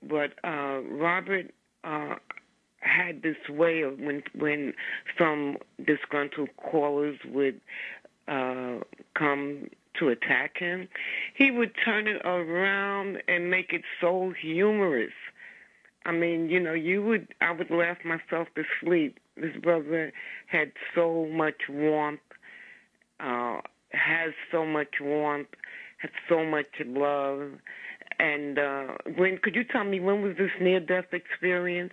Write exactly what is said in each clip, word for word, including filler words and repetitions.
but uh, Robert uh, had this way of when when some disgruntled callers would uh, come to attack him, he would turn it around and make it so humorous. I mean, you know, you would I would laugh myself to sleep. This brother had so much warmth, uh, has so much warmth, had so much love. And uh, Gwen, could you tell me, when was this near-death experience?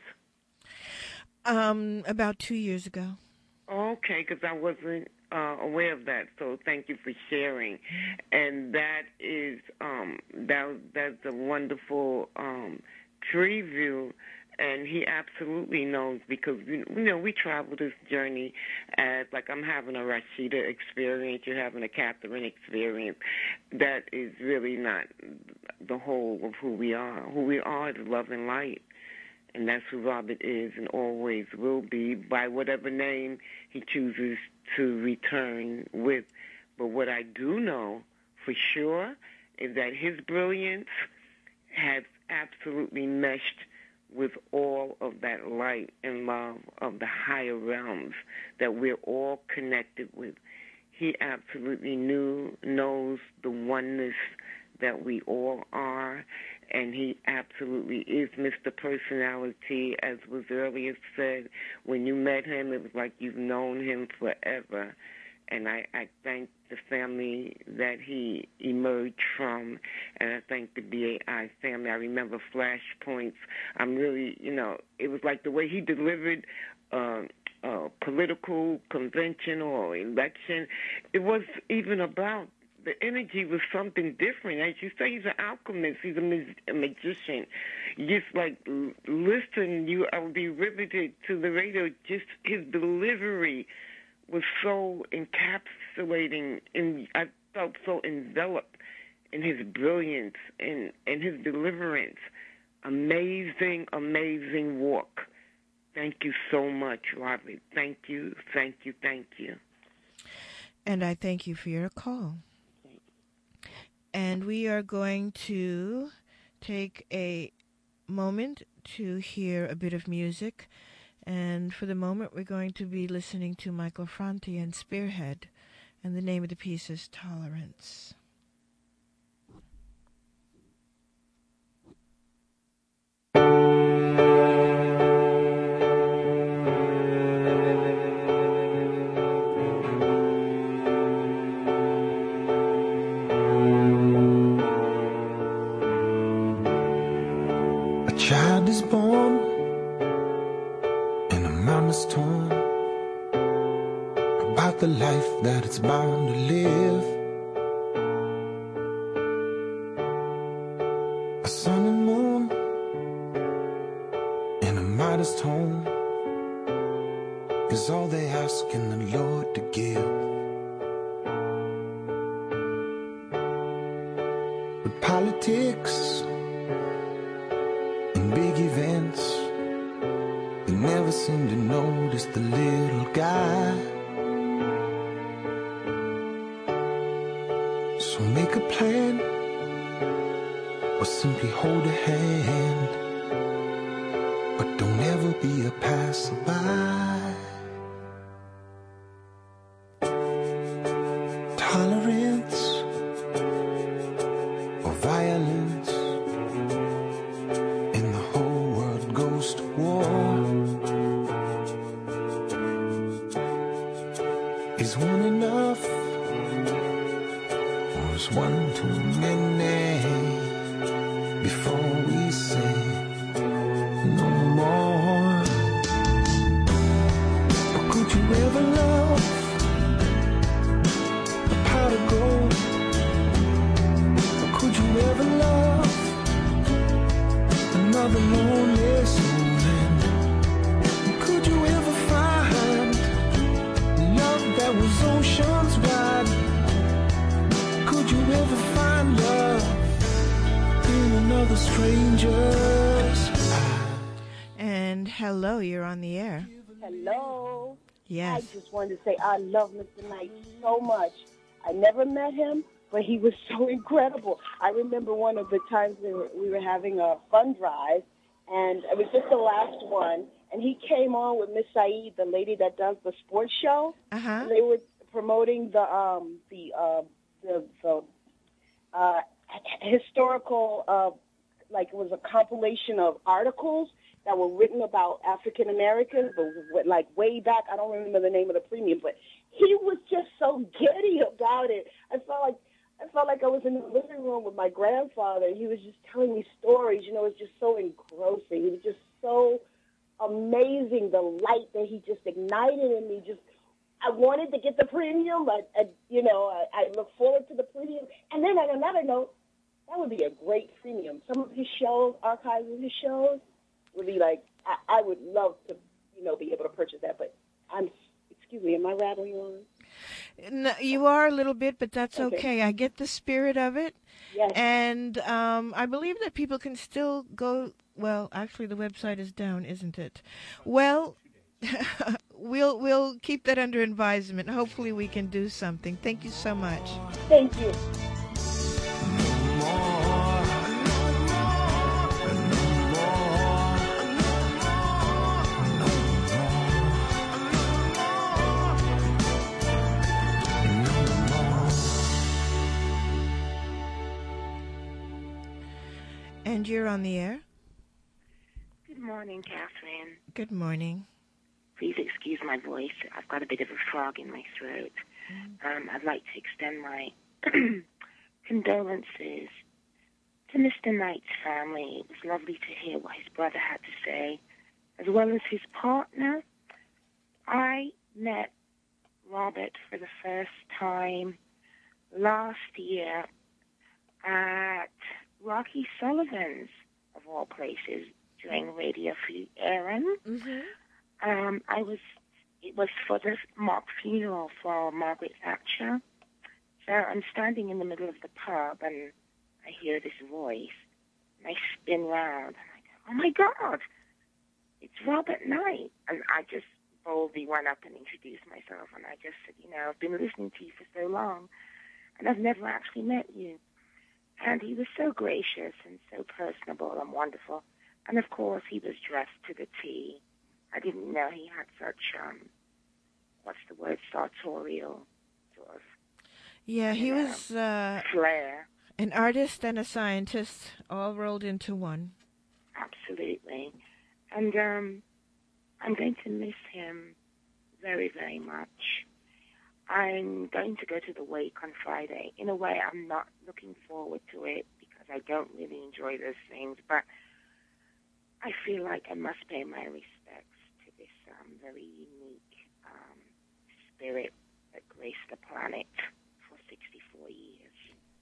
Um, about two years ago. Okay, because I wasn't uh, aware of that. So thank you for sharing. And that is um, that that's a wonderful um, preview. And he absolutely knows, because you know we travel this journey as like I'm having a Rashida experience, you're having a Catherine experience. That is really not the whole of who we are. Who we are is love and light. And that's who Robert is and always will be, by whatever name he chooses to return with. But what I do know for sure is that his brilliance has absolutely meshed with all of that light and love of the higher realms that we're all connected with. He absolutely knew, knows the oneness that we all are, and he absolutely is Mister Personality, as was earlier said. When you met him, it was like you've known him forever. And I, I thank the family that he emerged from, and I thank the B A I family. I remember flashpoints. I'm really, you know, it was like the way he delivered uh, uh, political convention or election. It was even about, the energy was something different. As you say, he's an alchemist. He's a, mag- a magician. Just like listen, you, I would be riveted to the radio. Just his delivery was so encapsulating, and I felt so enveloped in his brilliance and, and his deliverance. Amazing, amazing walk. Thank you so much, Robert. Thank you, thank you, thank you. And I thank you for your call. And we are going to take a moment to hear a bit of music. And for the moment, we're going to be listening to Michael Franti and Spearhead. And the name of the piece is Tolerance. A child is born and a mama's torn about the life that it's bound to live. A sun and moon in a modest home is all they ask in the Lord to give. But politics and big events, they never seem to notice the little guy. So make a plan, or simply hold a hand, but don't ever be a passerby. Tolerance or violence, and the whole world goes to war. Is one enough, or is one too many? Before we say no more. Or could you ever love a pot of gold? Or could you ever love another lonely soul? And could you ever find love that was oceans wide? Could you ever find love in another stranger's eye? And hello, you're on the air. Hello. Yes. I just wanted to say I love Mister Knight so much. I never met him, but he was so incredible. I remember one of the times we were, we were having a fund drive, and it was just the last one, and he came on with Miss Saeed, the lady that does the sports show, Uh-huh. and they were promoting the um, the uh, the, the uh, historical, uh, like it was a compilation of articles that were written about African Americans, but like way back. I don't remember the name of the premium, but he was just so giddy about it. I felt like I felt like I was in the living room with my grandfather. He was just telling me stories. You know, it was just so engrossing. He was just so amazing. The light that he just ignited in me. Just I wanted to get the premium, but I, you know, I, I look forward to the premium. And then on another note, that would be a great premium. Some of his shows, archives of his shows, would be like I, I would love to, you know, be able to purchase that. But I'm, excuse me, am I rattling on? No, you are a little bit, but that's okay. Okay. I get the spirit of it. Yes. And um, I believe that people can still go. Well, actually, the website is down, isn't it? Well, we'll we'll keep that under advisement. Hopefully, we can do something. Thank you so much. Thank you. And you're on the air. Good morning, Catherine. Good morning. Please excuse my voice. I've got a bit of a frog in my throat. Um, I'd like to extend my condolences to Mister Knight's family. It was lovely to hear what his brother had to say, as well as his partner. I met Robert for the first time last year at Rocky Sullivan's, of all places, during Radio Free Aaron. Mm-hmm. Um, I was, it was for the mock funeral for Margaret Thatcher. So I'm standing in the middle of the pub and I hear this voice. And I spin round and I go, oh my God, it's Robert Knight. And I just boldly went up and introduced myself. And I just said, you know, I've been listening to you for so long and I've never actually met you. And he was so gracious and so personable and wonderful. And, of course, he was dressed to the T. I didn't know he had such, um, what's the word, sartorial sort of, Yeah, he know, was uh, flair. an artist and a scientist all rolled into one. Absolutely. And um, I'm going to miss him very, very much. I'm going to go to the wake on Friday. In a way, I'm not looking forward to it because I don't really enjoy those things, but I feel like I must pay my respects to this um, very unique um, spirit that graced the planet for sixty-four years.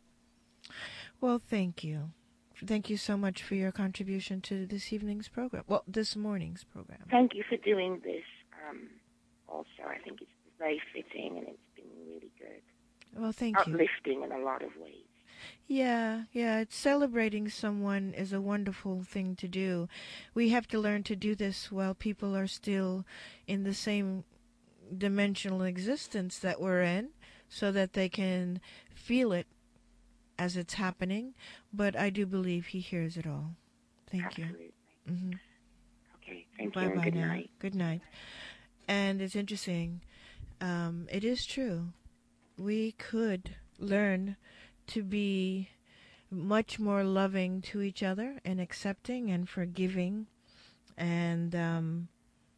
Well, thank you. Thank you so much for your contribution to this evening's program. Well, this morning's program. Thank you for doing this um, also. I think it's very fitting and it's been really good. Well, thank you. Uplifting in a lot of ways. Yeah, yeah, it's celebrating someone is a wonderful thing to do. We have to learn to do this while people are still in the same dimensional existence that we're in so that they can feel it as it's happening. But I do believe he hears it all. Thank Absolutely. you. Mm-hmm. Okay, thank Bye you and bye good now. night. Good night. And it's interesting. Um, it is true. We could learn to be much more loving to each other and accepting and forgiving, and um,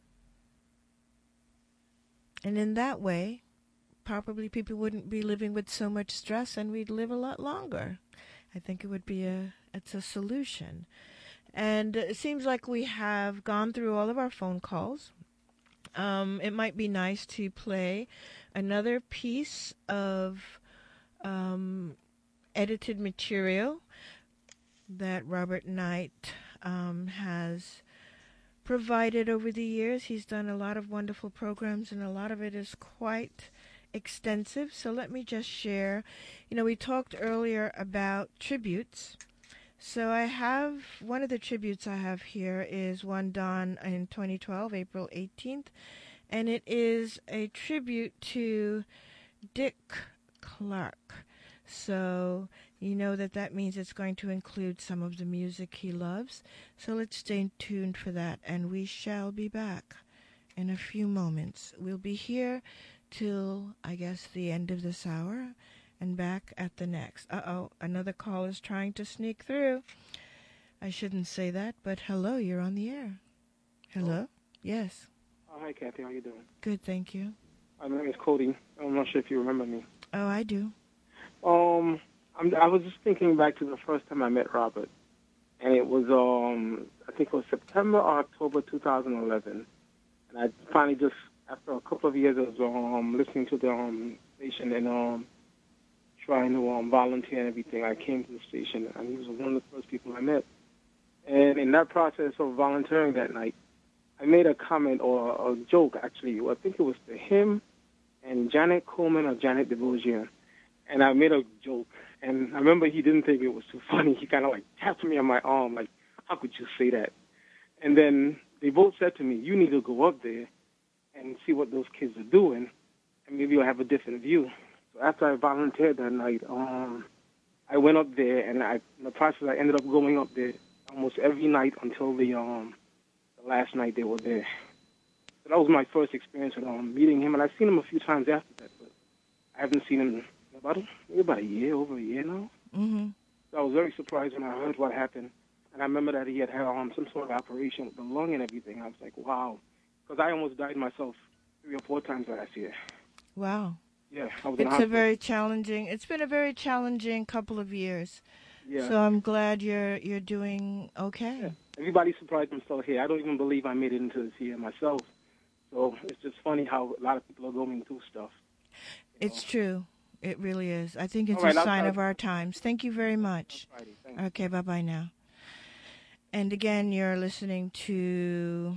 and in that way, probably people wouldn't be living with so much stress, and we'd live a lot longer. I think it would be a it's a solution, and it seems like we have gone through all of our phone calls. Um, it might be nice to play another piece of um, edited material that Robert Knight um, has provided over the years. He's done a lot of wonderful programs, and a lot of it is quite extensive. So let me just share. You know, we talked earlier about tributes. So I have, one of the tributes I have here is one done in twenty twelve, April eighteenth, and it is a tribute to Dick Clark. So you know that that means it's going to include some of the music he loves. So let's stay tuned for that, and we shall be back in a few moments. We'll be here till, I guess, the end of this hour and back at the next. Uh-oh, another call is trying to sneak through. I shouldn't say that, but hello, you're on the air. Hello? Hello? Yes. Oh, hi, Kathy. How you doing? Good, thank you. My name is Cody. I'm not sure if you remember me. Oh, I do. Um, I'm, I was just thinking back to the first time I met Robert, and it was, um, I think it was September or October two thousand eleven. And I finally just, after a couple of years of um, listening to the um, station and um, trying to um, volunteer and everything, I came to the station, and he was one of the first people I met. And in that process of volunteering that night, I made a comment or a joke, actually. I think it was to him and Janet Coleman or Janet DeBourgier. And I made a joke. And I remember he didn't think it was too funny. He kind of like tapped me on my arm, like, how could you say that? And then they both said to me, you need to go up there and see what those kids are doing, and maybe you'll have a different view. So after I volunteered that night, um, I went up there, and I, in the process, I ended up going up there almost every night until the um, the last night they were there. So that was my first experience with um, meeting him, and I've seen him a few times after that, but I haven't seen him in about, maybe about a year, over a year now. Mm-hmm. So I was very surprised when I heard what happened. And I remember that he had had um, some sort of operation with the lung and everything. I was like, wow. Because I almost died myself three or four times last year. Wow. Yeah, I was in It's a hospital. very challenging, it's been a very challenging couple of years. Yeah. So I'm glad you're you're doing okay. Yeah. Everybody's surprised I'm still here. I don't even believe I made it into this year myself. So it's just funny how a lot of people are going through stuff. It's know. True. It really is. I think it's right, a sign I'll, of our times. Thank you very much. Okay, bye-bye now. And again, you're listening to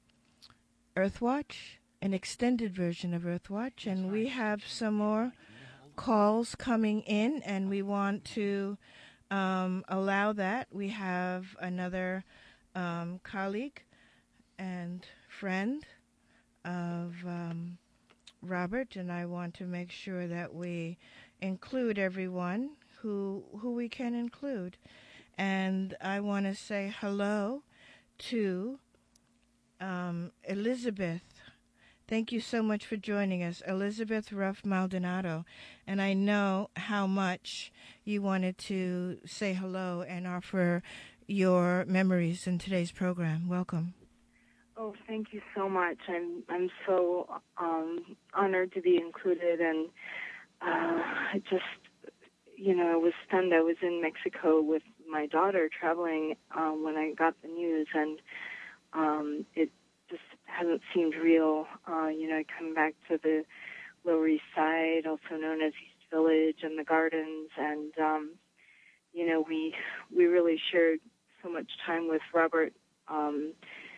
Earthwatch, an extended version of Earthwatch, and we have some more calls coming in, and we want to um, allow that. We have another um, colleague and friend of um, Robert, and I want to make sure that we include everyone who who we can include. And I want to say hello to um, Elizabeth. Thank you so much for joining us, Elizabeth Ruff Maldonado. And I know how much you wanted to say hello and offer your memories in today's program. Welcome. Oh, thank you so much. I'm I'm so um, honored to be included, and uh, I just, you know, I was stunned. I was in Mexico with my daughter traveling um, when I got the news, and um, it just hasn't seemed real. Uh, you know, I come back to the Lower East Side, also known as East Village, and the gardens, and um, you know, we we really shared so much time with Robert. Um,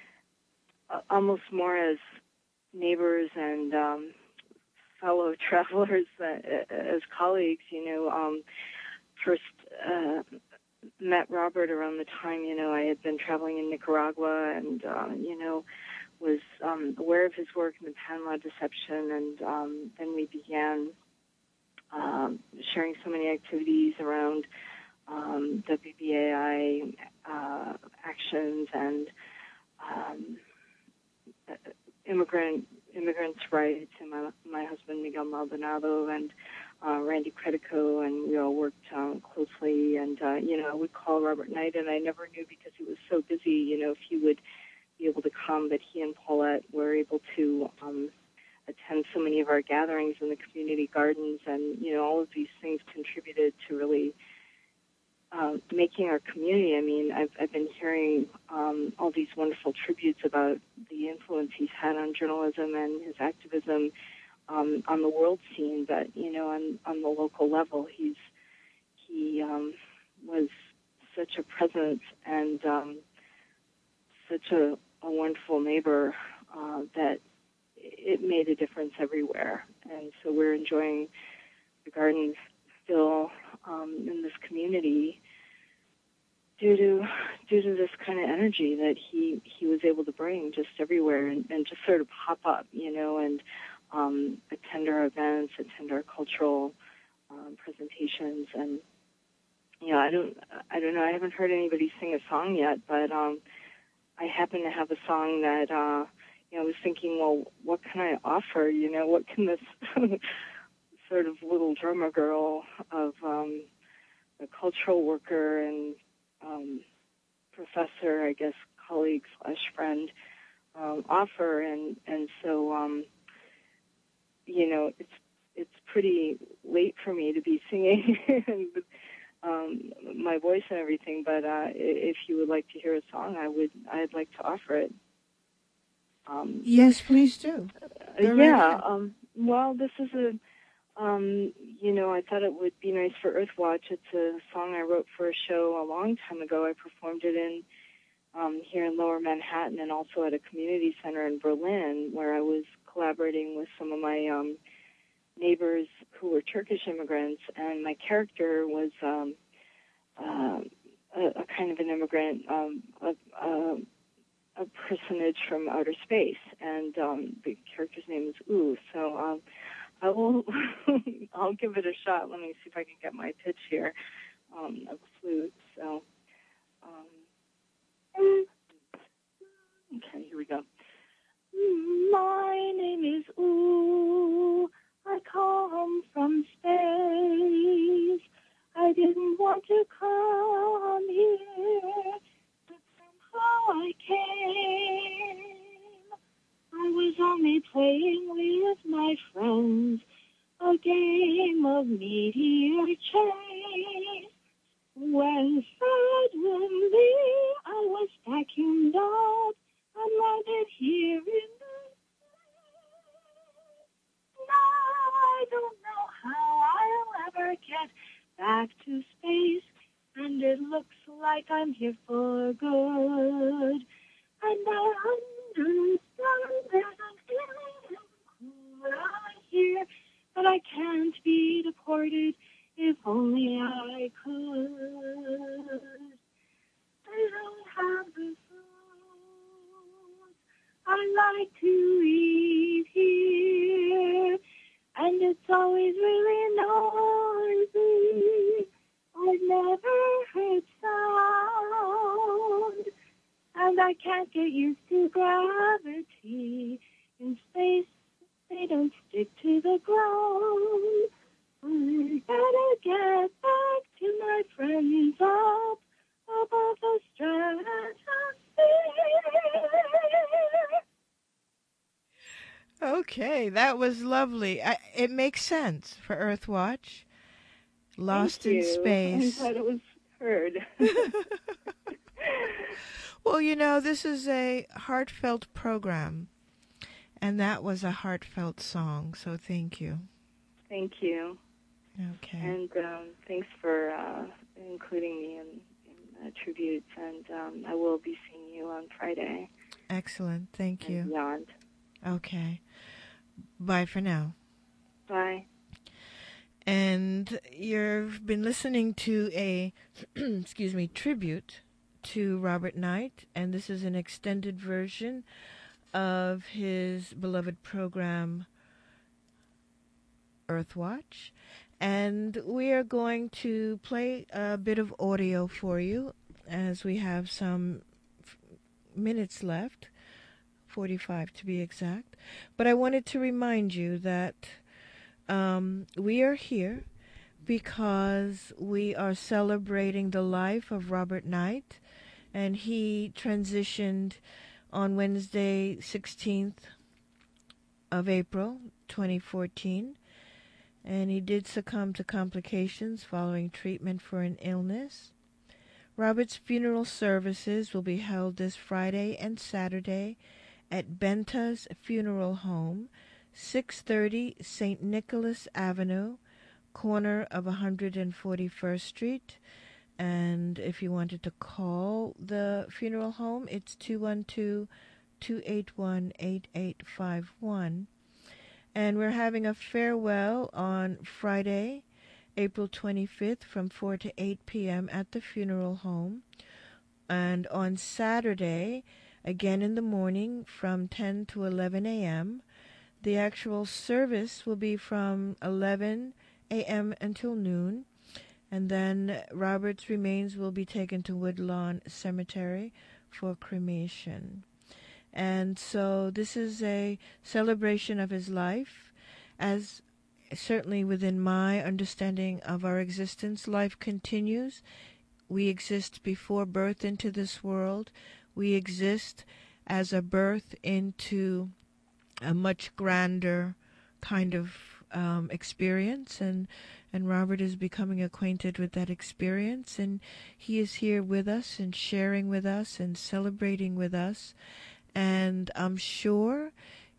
almost more as neighbors and um, fellow travelers, uh, as colleagues, you know. Um, first uh, met Robert around the time, you know, I had been traveling in Nicaragua and, uh, you know, was um, aware of his work in the Panama Deception, and um, then we began um, sharing so many activities around um, W B A I uh, actions and um, immigrant immigrants' rights, and my my husband Miguel Maldonado and uh, Randy Credico, and we all worked um, closely. And uh, you know, I would call Robert Knight, and I never knew, because he was so busy, you know, if he would be able to come. But he and Paulette were able to um, attend so many of our gatherings in the community gardens, and you know, all of these things contributed to really Uh, making our community. I mean, I've, I've been hearing um, all these wonderful tributes about the influence he's had on journalism and his activism um, on the world scene, but, you know, on, on the local level, he's he um, was such a presence and um, such a, a wonderful neighbor uh, that it made a difference everywhere. And so we're enjoying the gardens still um, in this community due to due to this kind of energy that he, he was able to bring just everywhere, and, and just sort of pop up, you know, and um, attend our events, attend our cultural um, presentations, and you know, I don't, I don't know. I haven't heard anybody sing a song yet, but um, I happen to have a song that uh, you know, I was thinking, well, what can I offer? You know, what can this sort of little drummer girl of um, a cultural worker and um, professor, I guess, colleague slash friend um, offer? And and so, um, you know, it's it's pretty late for me to be singing um, my voice and everything. But uh, if you would like to hear a song, I would. I'd like to offer it. Um, yes, please do. Go yeah. right Um, well, this is a. Um, you know, I thought it would be nice for Earthwatch. It's a song I wrote for a show a long time ago. I performed it in um, here in Lower Manhattan and also at a community center in Berlin, where I was collaborating with some of my um, neighbors who were Turkish immigrants, and my character was um, uh, a, a kind of an immigrant, um, a, a, a personage from outer space, and um, the character's name is U. So um, I will, I'll give it a shot. Let me see if I can get my pitch here um, of flute. So, um, okay, here we go. My name is U. I come from space. I didn't want to come here, but somehow I came. I was only playing with my friends, a game of meteor chase. When suddenly I was vacuumed up and landed here in the now I don't know how I'll ever get back to space, and it looks like I'm here for good. And I understand there's an alien crew out here, but I can't be deported if only I could. I don't have the food I like to eat here, and it's always really noisy. I've never heard sound, and I can't get used to gravity. In space, they don't stick to the ground. I better get back to my friends up above the stratosphere. Okay, that was lovely. I, it makes sense for Earthwatch. Lost Thank in you. space. I'm glad it was heard. Well, you know, this is a heartfelt program, and that was a heartfelt song, so thank you. Thank you. Okay. And um, thanks for uh, including me in, in uh, tributes, and um, I will be seeing you on Friday. Excellent. Thank and you. Beyond. Okay. Bye for now. Bye. And you've been listening to a, excuse me, tribute to Robert Knight, and this is an extended version of his beloved program, Earthwatch. And we are going to play a bit of audio for you as we have some f- minutes left, forty-five to be exact. But I wanted to remind you that um, we are here because we are celebrating the life of Robert Knight, and he transitioned on Wednesday, sixteenth of April, twenty fourteen. And he did succumb to complications following treatment for an illness. Robert's funeral services will be held this Friday and Saturday at Benta's Funeral Home, six thirty Saint Nicholas Avenue, corner of one hundred forty-first Street. And if you wanted to call the funeral home, it's two one two, two eight one, eight eight five one. And we're having a farewell on Friday, April twenty-fifth from four to eight p.m. at the funeral home. And on Saturday, again in the morning from ten to eleven a.m. The actual service will be from eleven a.m. until noon. And then Robert's remains will be taken to Woodlawn Cemetery for cremation. And so this is a celebration of his life. As certainly within my understanding of our existence, life continues. We exist before birth into this world. We exist as a birth into a much grander kind of um, experience, and and Robert is becoming acquainted with that experience, and he is here with us and sharing with us and celebrating with us. And I'm sure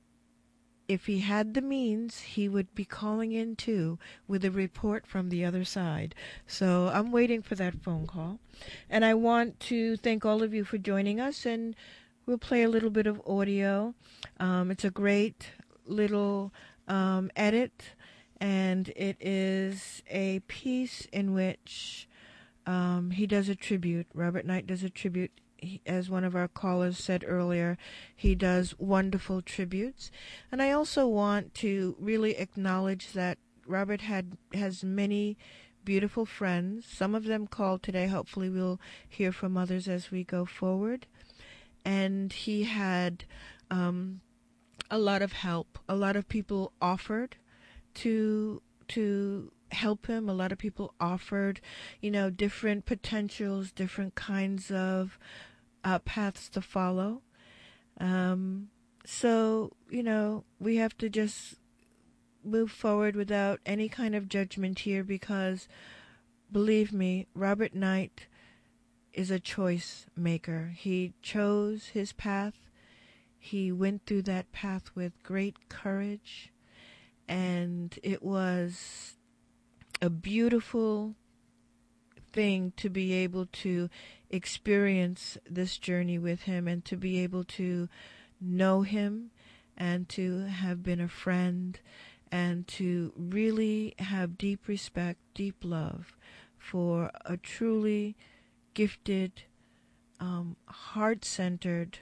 if he had the means, he would be calling in too with a report from the other side. So I'm waiting for that phone call. And I want to thank all of you for joining us, and we'll play a little bit of audio. Um, it's a great little um, edit, and it is a piece in which um, he does a tribute. Robert Knight does a tribute. He, as one of our callers said earlier, he does wonderful tributes. And I also want to really acknowledge that Robert had has many beautiful friends. Some of them called today. Hopefully we'll hear from others as we go forward. And he had um, a lot of help. A lot of people offered to to help him. A lot of people offered, you know, different potentials, different kinds of uh, paths to follow. Um, so, you know, we have to just move forward without any kind of judgment here, because, believe me, Robert Knight is a choice maker. He chose his path. He went through that path with great courage, and it was a beautiful thing to be able to experience this journey with him, and to be able to know him, and to have been a friend, and to really have deep respect, deep love for a truly gifted, um, heart-centered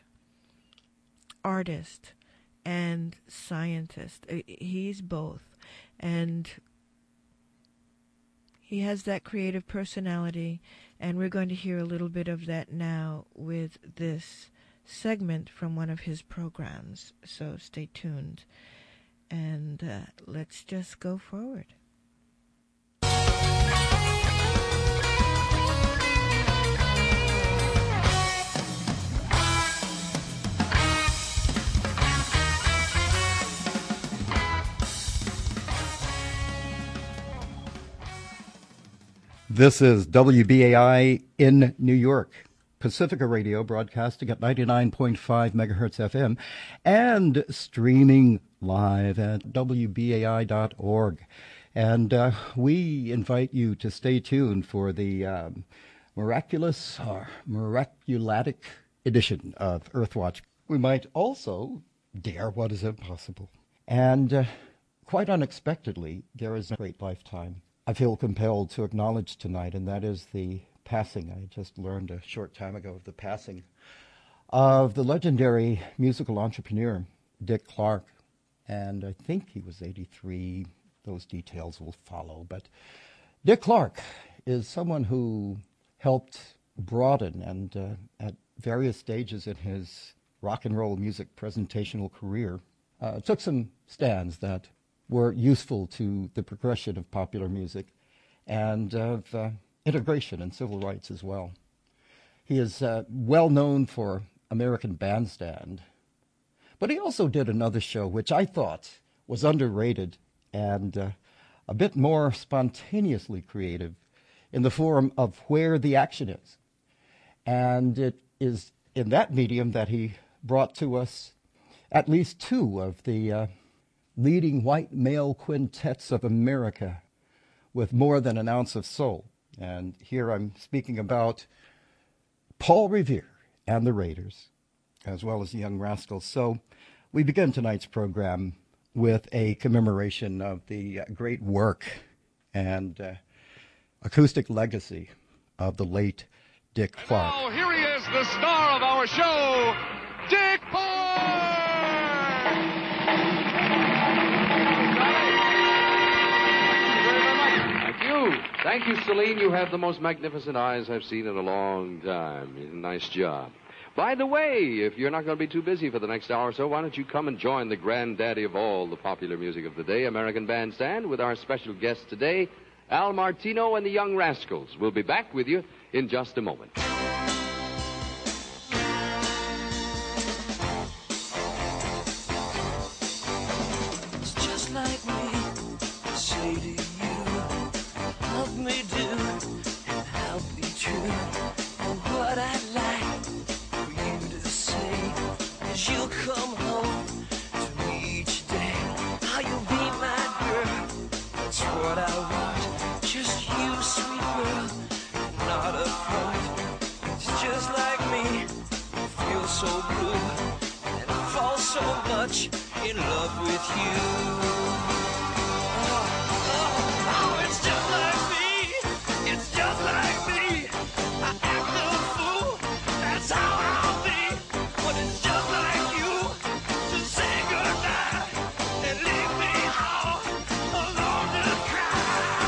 artist and scientist. He's both. And he has that creative personality, and we're going to hear a little bit of that now with this segment from one of his programs. So stay tuned, and uh, let's just go forward. This is W B A I in New York, Pacifica Radio, broadcasting at ninety-nine point five megahertz F M and streaming live at W B A I dot org. And uh, we invite you to stay tuned for the um, miraculous or miraculatic edition of Earthwatch. We might also dare what is impossible. And uh, quite unexpectedly, there is a great lifetime I feel compelled to acknowledge tonight, and that is the passing. I just learned a short time ago of the passing of the legendary musical entrepreneur, Dick Clark. And I think he was eighty-three. Those details will follow. But Dick Clark is someone who helped broaden and uh, at various stages in his rock and roll music presentational career, uh, took some stands that were useful to the progression of popular music and of uh, integration and civil rights as well. He is uh, well known for American Bandstand, but he also did another show which I thought was underrated and uh, a bit more spontaneously creative in the form of Where the Action Is. And it is in that medium that he brought to us at least two of the uh, leading white male quintets of America with more than an ounce of soul. And here I'm speaking about Paul Revere and the Raiders, as well as the Young Rascals. So we begin tonight's program with a commemoration of the great work and uh, acoustic legacy of the late Dick Clark. And now, here he is, the star of our show, Dick Clark! Thank you, Celine. You have the most magnificent eyes I've seen in a long time. Nice job. By the way, if you're not going to be too busy for the next hour or so, why don't you come and join the granddaddy of all the popular music of the day, American Bandstand, with our special guest today, Al Martino and the Young Rascals. We'll be back with you in just a moment. It's just like me to say to you, love me do, and I'll be true. And what I'd like for you to say is you'll come home to me each day. How you'll be my girl, that's what I want. Just you, sweet girl, not a front. It's just like me, I feel so blue, and I fall so much in love with you. Oh, oh, oh, it's just like me, it's just like me. I act a fool, that's how I'll be. But it's just like you to say goodnight and leave me all alone to cry.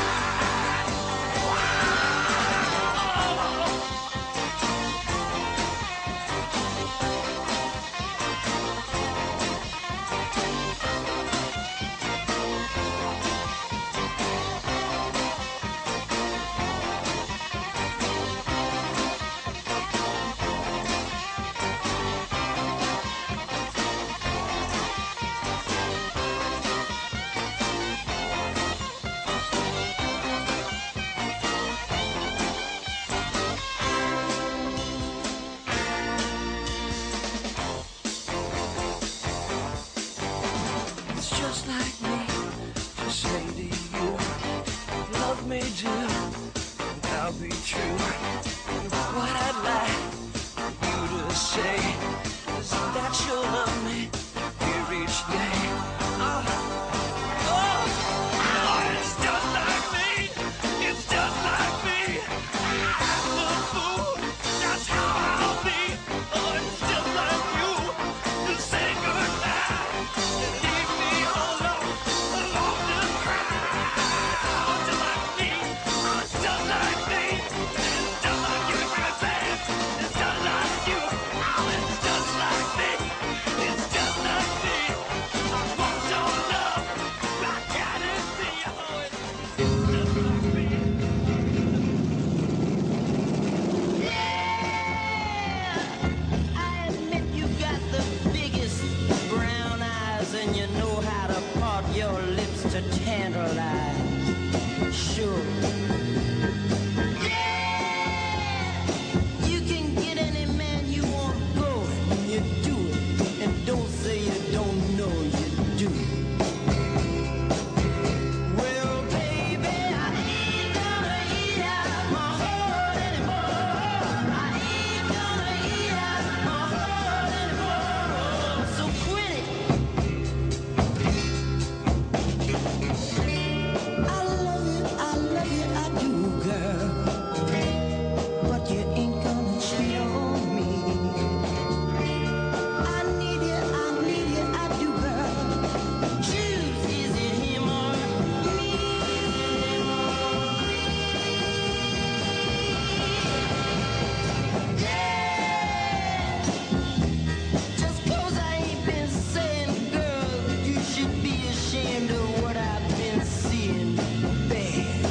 It's just like me to say to you, love me do, and I'll be true. And what I'd like for you to say is that you'll love me here each day. Oh, oh, oh, it's just like me, it's just like me. I'm the fool, that's how I'll be. Oh, it's just like you to say goodnight and leave me alone, alone to cry. Oh, just like me, oh, it's just like me. It's just like you, baby. It's just like you. Oh, it's just like me. It's just like me. I want your love. I gotta see you. Oh, it's just like me. I admit you got the biggest brown eyes, and you know how to part your lips to tantalize. Sure. Yeah! You can get any man you want going, and you do it. And don't say you don't know you do it. Well, baby, I ain't gonna eat out my heart anymore. I ain't gonna eat out my heart anymore. So quit it. I love you, I love you, I do, girl. But you ain't gonna cheat on me. I need you, I need you, I do, girl. Choose, is it him or me? Yeah! Just 'cause I ain't been saying, girl, you should be ashamed of what I've been seeing, bad.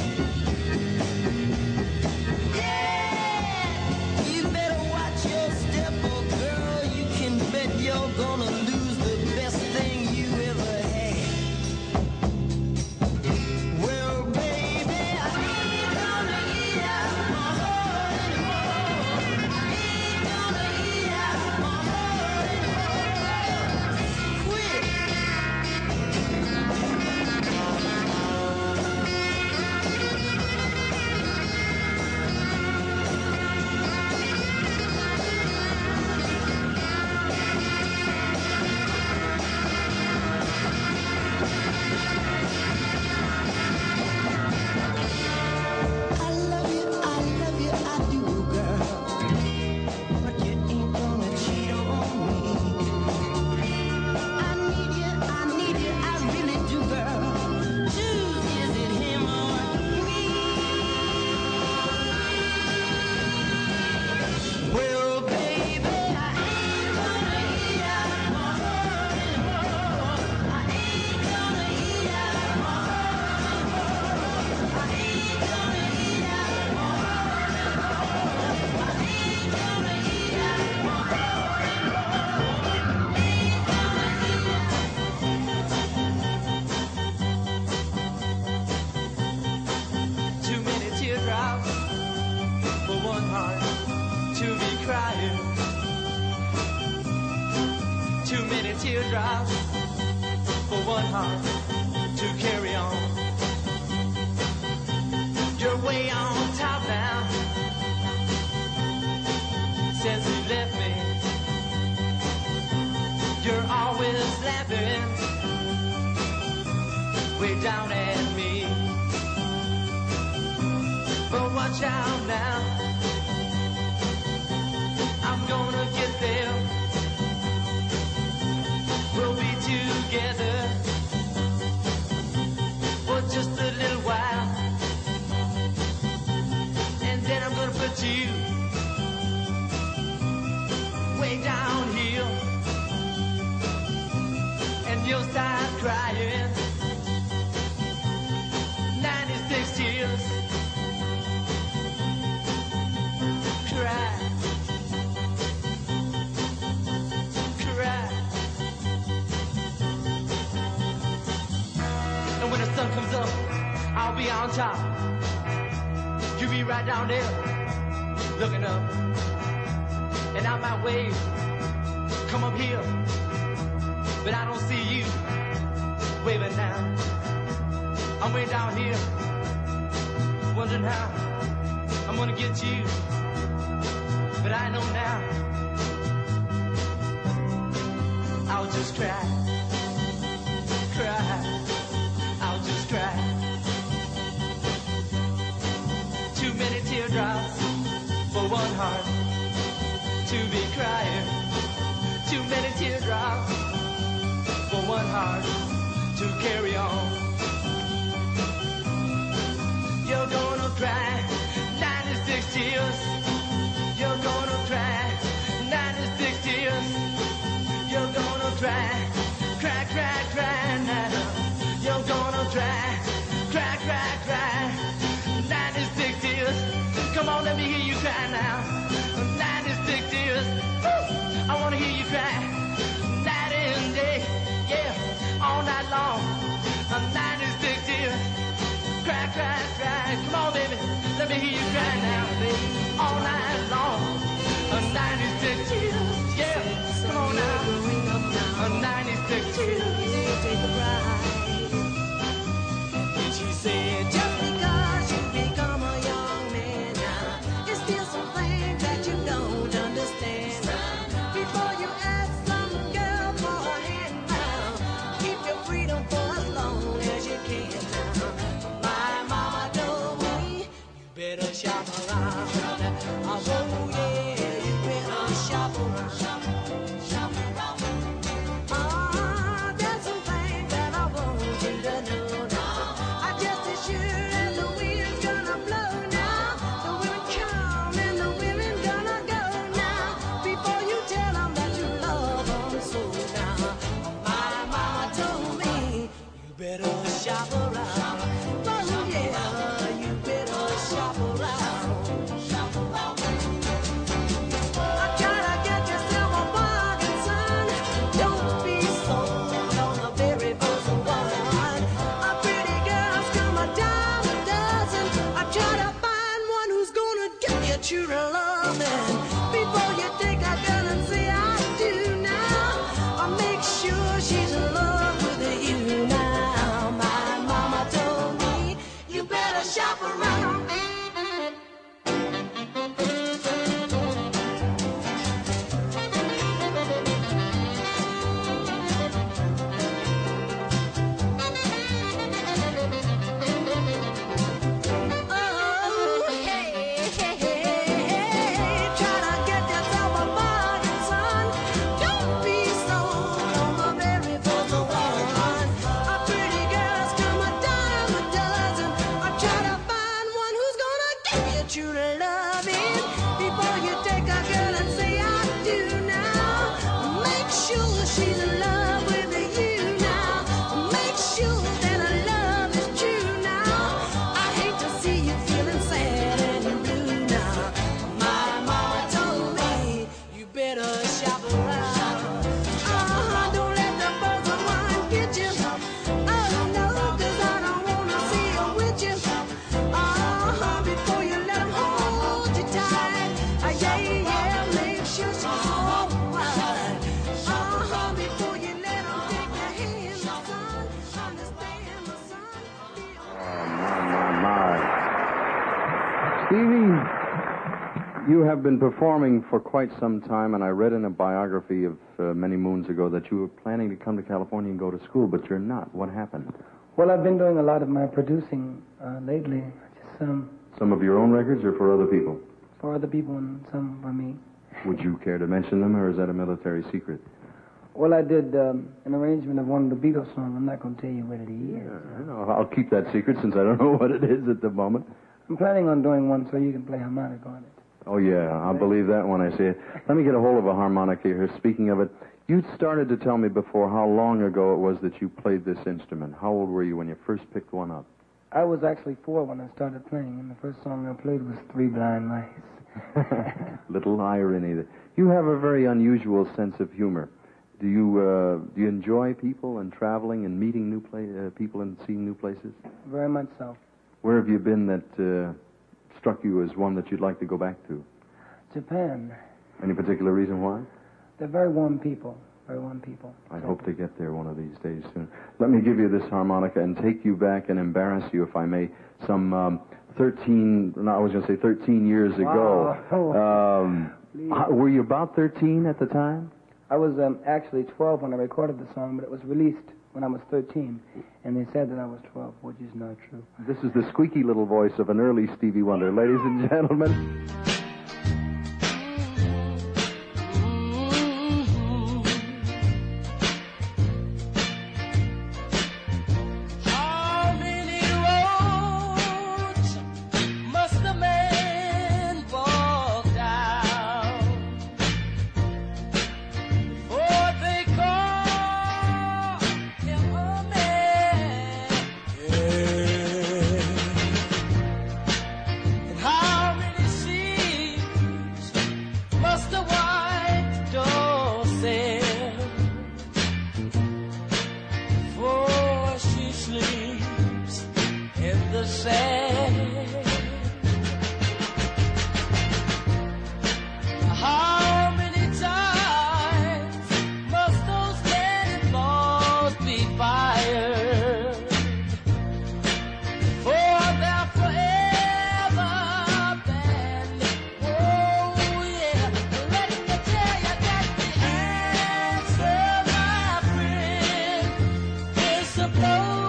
Yeah! You better watch your step, oh girl. You can bet you're gonna lose the best thing you ever had. Well, baby, I ain't gonna eat out my heart anymore. I ain't gonna eat out my heart anymore. Quit. Too many teardrops for one heart to carry on. You're way on top now since you left me. You're always laughing way down at me. But watch out now, I'm gonna get there. We'll be together for just a little while, and then I'm gonna put you way down here, and you'll start crying. ninety-six tears. Cry. Cry. And when the sun comes up, I'll be on top. You be right down there, looking up. And I might wave, come up here, but I don't see you waving now. I'm way down here, wondering how I'm gonna get you, but I know now I'll just cry, cry, I'll just cry. Too many teardrops for one heart to be crying. Too many teardrops for one heart to carry on. You're gonna cry ninety-six tears. You're gonna cry ninety-six tears. You're gonna cry, cry, cry, cry now. You're gonna cry, cry, cry, cry ninety-six tears. Come on, let me hear you cry now. ninety-six tears. Woo! I wanna hear you cry night and day, yeah, all night long. ninety-six tears. Cry, cry, cry. Come on, baby. Let me hear you cry now, baby. All night long. A ninety-six tears. Yeah. Come on now. A ninety-six tears. Take a ride. And she said, just because you become a young man now, it's still some things that you don't understand. Before you ask some girl for a hand now, keep your freedom for as long as you can now. Better shop around. Oh, yeah, you better shop around. Shop around. Ah, there's some things that I want you to know now. I just as sure as the wind's gonna blow now. The women come and the women gonna go now. Before you tell them that you love them so now. My mama told me, you better shop around. Oh, yeah, you better shop around. Shop around. I try to get yourself a bargain, son. Don't be sold on the very first one. A pretty girl's come a dime a dozen. I try to find one who's gonna give you true loving. Before you take a gun and say I do now, I'll make sure she's in love with you now. My mama told me you better shop around. Oh, hey, hey, hey, try to get yourself a bargain, son. Don't be sold on the very first one. A pretty girl's come a dime a dozen. I try to find one who's gonna give you true loving. Before you take a girl and say I do now, make sure she's in love with you now. Make sure that her love is true now. I hate to see you feeling sad and blue now. My mama told me you better shop around. Uh-huh, don't let the birds of mine get you. Oh no, 'cause I don't wanna see you with you. Uh-huh, before you let them hold you tight. Uh, yeah, yeah, make sure she's all right. Uh-huh, Stevie, you have been performing for quite some time, and I read in a biography of uh, many moons ago that you were planning to come to California and go to school, but you're not. What happened? Well, I've been doing a lot of my producing uh, lately, just um, Some of your own records or for other people? for other people and some for me. Would you care to mention them, or is that a military secret? Well, I did um, an arrangement of one of the Beatles songs. I'm not going to tell you what it is. Yeah, I know. I'll keep that secret since I don't know what it is at the moment. I'm planning on doing one so you can play harmonica on it. Oh, yeah, I'll believe that when I see it. Let me get a hold of a harmonica here. Speaking of it, you started to tell me before how long ago it was that you played this instrument. How old were you when you first picked one up? I was actually four when I started playing, and the first song I played was Three Blind Mice. Little irony there. You have a very unusual sense of humor. Do you uh, do you enjoy people and traveling and meeting new pla- uh, people and seeing new places? Very much so. Where have you been that uh, struck you as one that you'd like to go back to? Japan. Any particular reason why? They're very warm people. Very warm people. I hope to get there one of these days soon. Let me give you this harmonica and take you back and embarrass you, if I may, some um, thirteen, no, I was going to say thirteen years ago. Wow. Um, h- were you about thirteen at the time? I was um, actually twelve when I recorded the song, but it was released when I was thirteen, and they said that I was twelve, which is not true. This is the squeaky little voice of an early Stevie Wonder. Ladies and gentlemen. How many roads must a man walk down before they call him a man? Yeah. And how many seas must a white dove sail before she sleeps in the sand? How many times must those cannonballs be fired for they're forever banned? Oh yeah, let me tell you that the answer, my friend, is a blow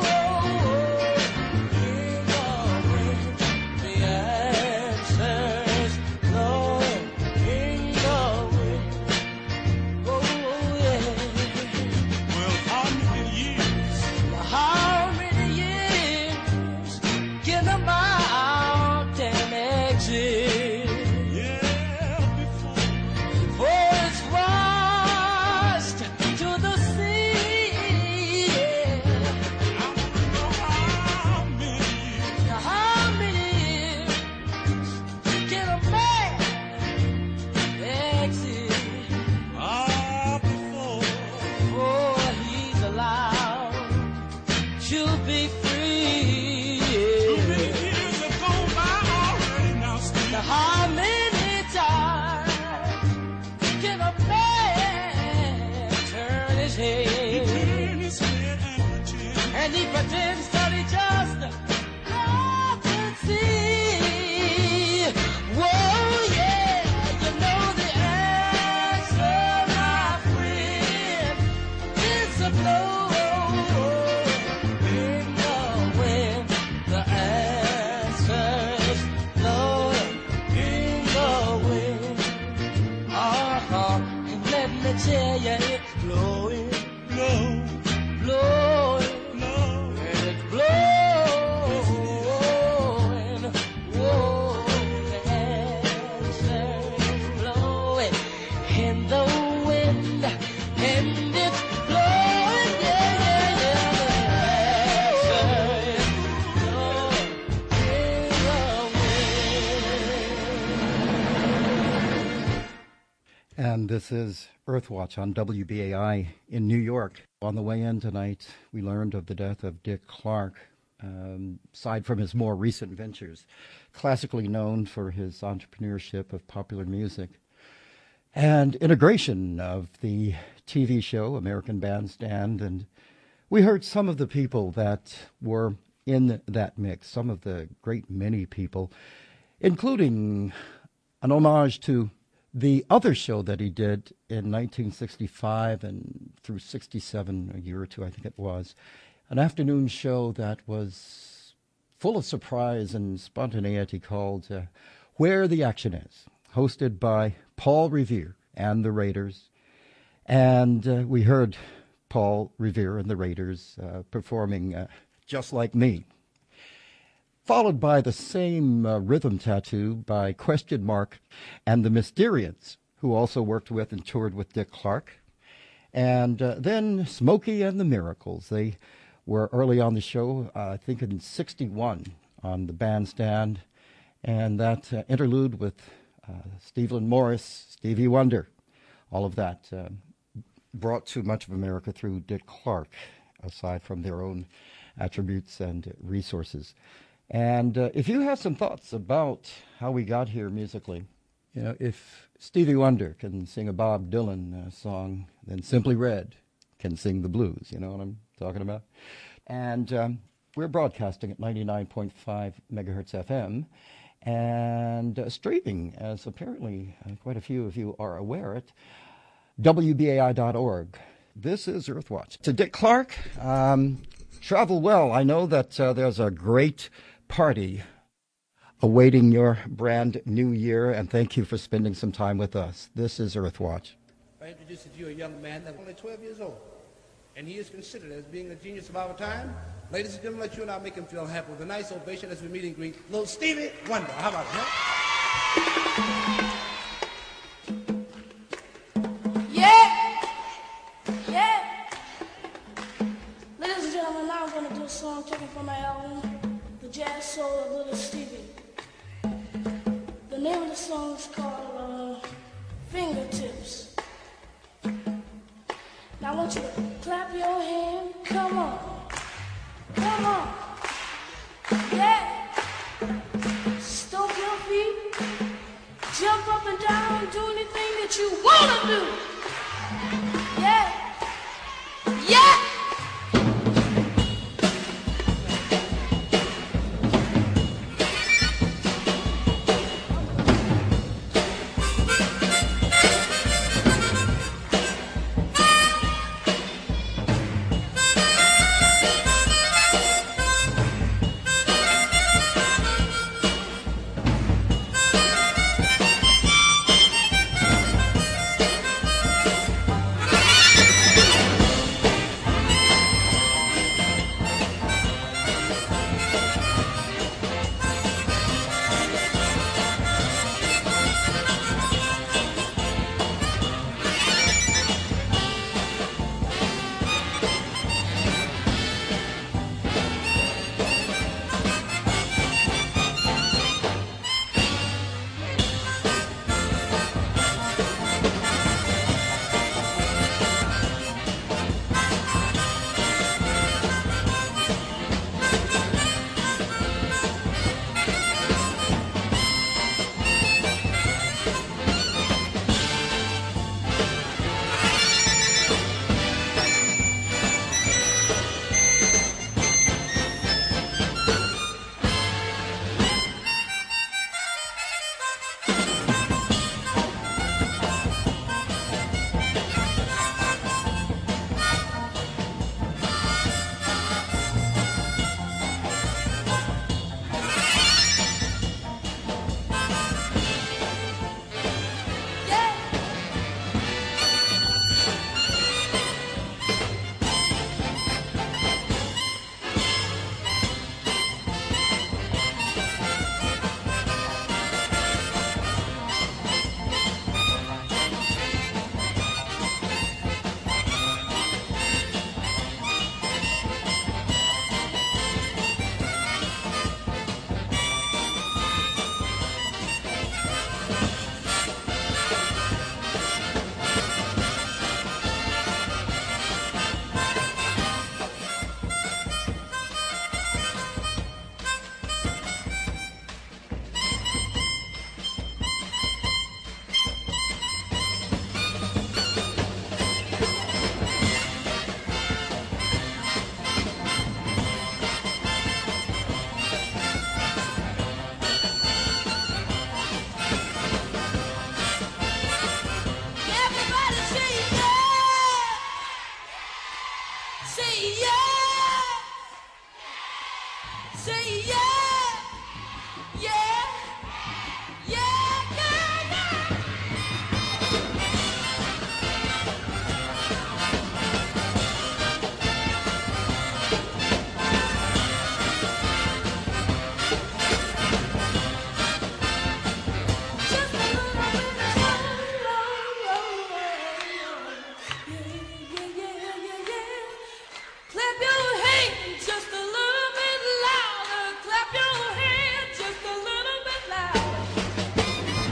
in the wind. The answer is blow in the wind. Oh yeah. Well, how many years? How many years can a mountain exist? Yeah, before it's washed to the sea. I want to know how many. How many years can a man exist? Ah, before, before he's allowed to be free. Too many years have gone by already now, Steve. Now how many times can a man turn his head? He turn his head and pretend. And he pretends that he just doesn't see. Whoa, yeah, you know the answer, my friend, is a blow in the wind. The answer is blowing in the wind. Uh-huh. And let me tell you, it's blowing, blowing, blowing, blowing. And it's blowing. Whoa, the answer is blowing in the wind. And it's blowing, yeah, yeah, yeah. The answer is blowing in the wind. And this is Earthwatch on W B A I in New York. On the way in tonight, we learned of the death of Dick Clark. Um, aside from his more recent ventures, classically known for his entrepreneurship of popular music and integration of the T V show American Bandstand. And we heard some of the people that were in that mix, some of the great many people. including an homage to the other show that he did in nineteen sixty-five and through sixty-seven, a year or two, I think it was, an afternoon show that was full of surprise and spontaneity called uh, Where the Action Is, hosted by Paul Revere and the Raiders. And uh, we heard Paul Revere and the Raiders uh, performing uh, Just Like Me, followed by the same uh, rhythm tattoo by Question Mark and the Mysterians, who also worked with and toured with Dick Clark. And uh, then Smokey and the Miracles. They were early on the show, uh, I think in sixty-one, on the bandstand. And that uh, interlude with uh, Stephen Morris, Stevie Wonder, all of that uh, brought too much of America through Dick Clark, aside from their own attributes and resources. And uh, if you have some thoughts about how we got here musically, you know, if Stevie Wonder can sing a Bob Dylan uh, song, then Simply Red can sing the blues. You know what I'm talking about? And um, we're broadcasting at ninety-nine point five megahertz F M and uh, streaming, as apparently uh, quite a few of you are aware, at W B A I dot org. This is Earthwatch. To Dick Clark, um, travel well. I know that uh, there's a great party awaiting your brand new year, and thank you for spending some time with us. This is Earthwatch. I introduce to you a young man that's only twelve years old, and he is considered as being a genius of our time. Ladies and gentlemen, let you and I make him feel happy with a nice ovation as we meet and greet little Stevie Wonder. How about it, huh? Yeah! Yeah! Ladies and gentlemen, now I'm going to do a song taken from my album, The Jazz Soul of Little Stevie. The name of the song is called uh, Fingertips. Now I want you to clap your hand. Come on. Come on. Yeah. Stomp your feet. Jump up and down. Do anything that you want to do. Yeah. Yeah. yeah. Say yeah. Yeah. Yeah, yeah, yeah. Just a little bit of love. Yeah, yeah, yeah, yeah, yeah. Clap your hands just a little bit louder. Clap your hands just a little bit louder.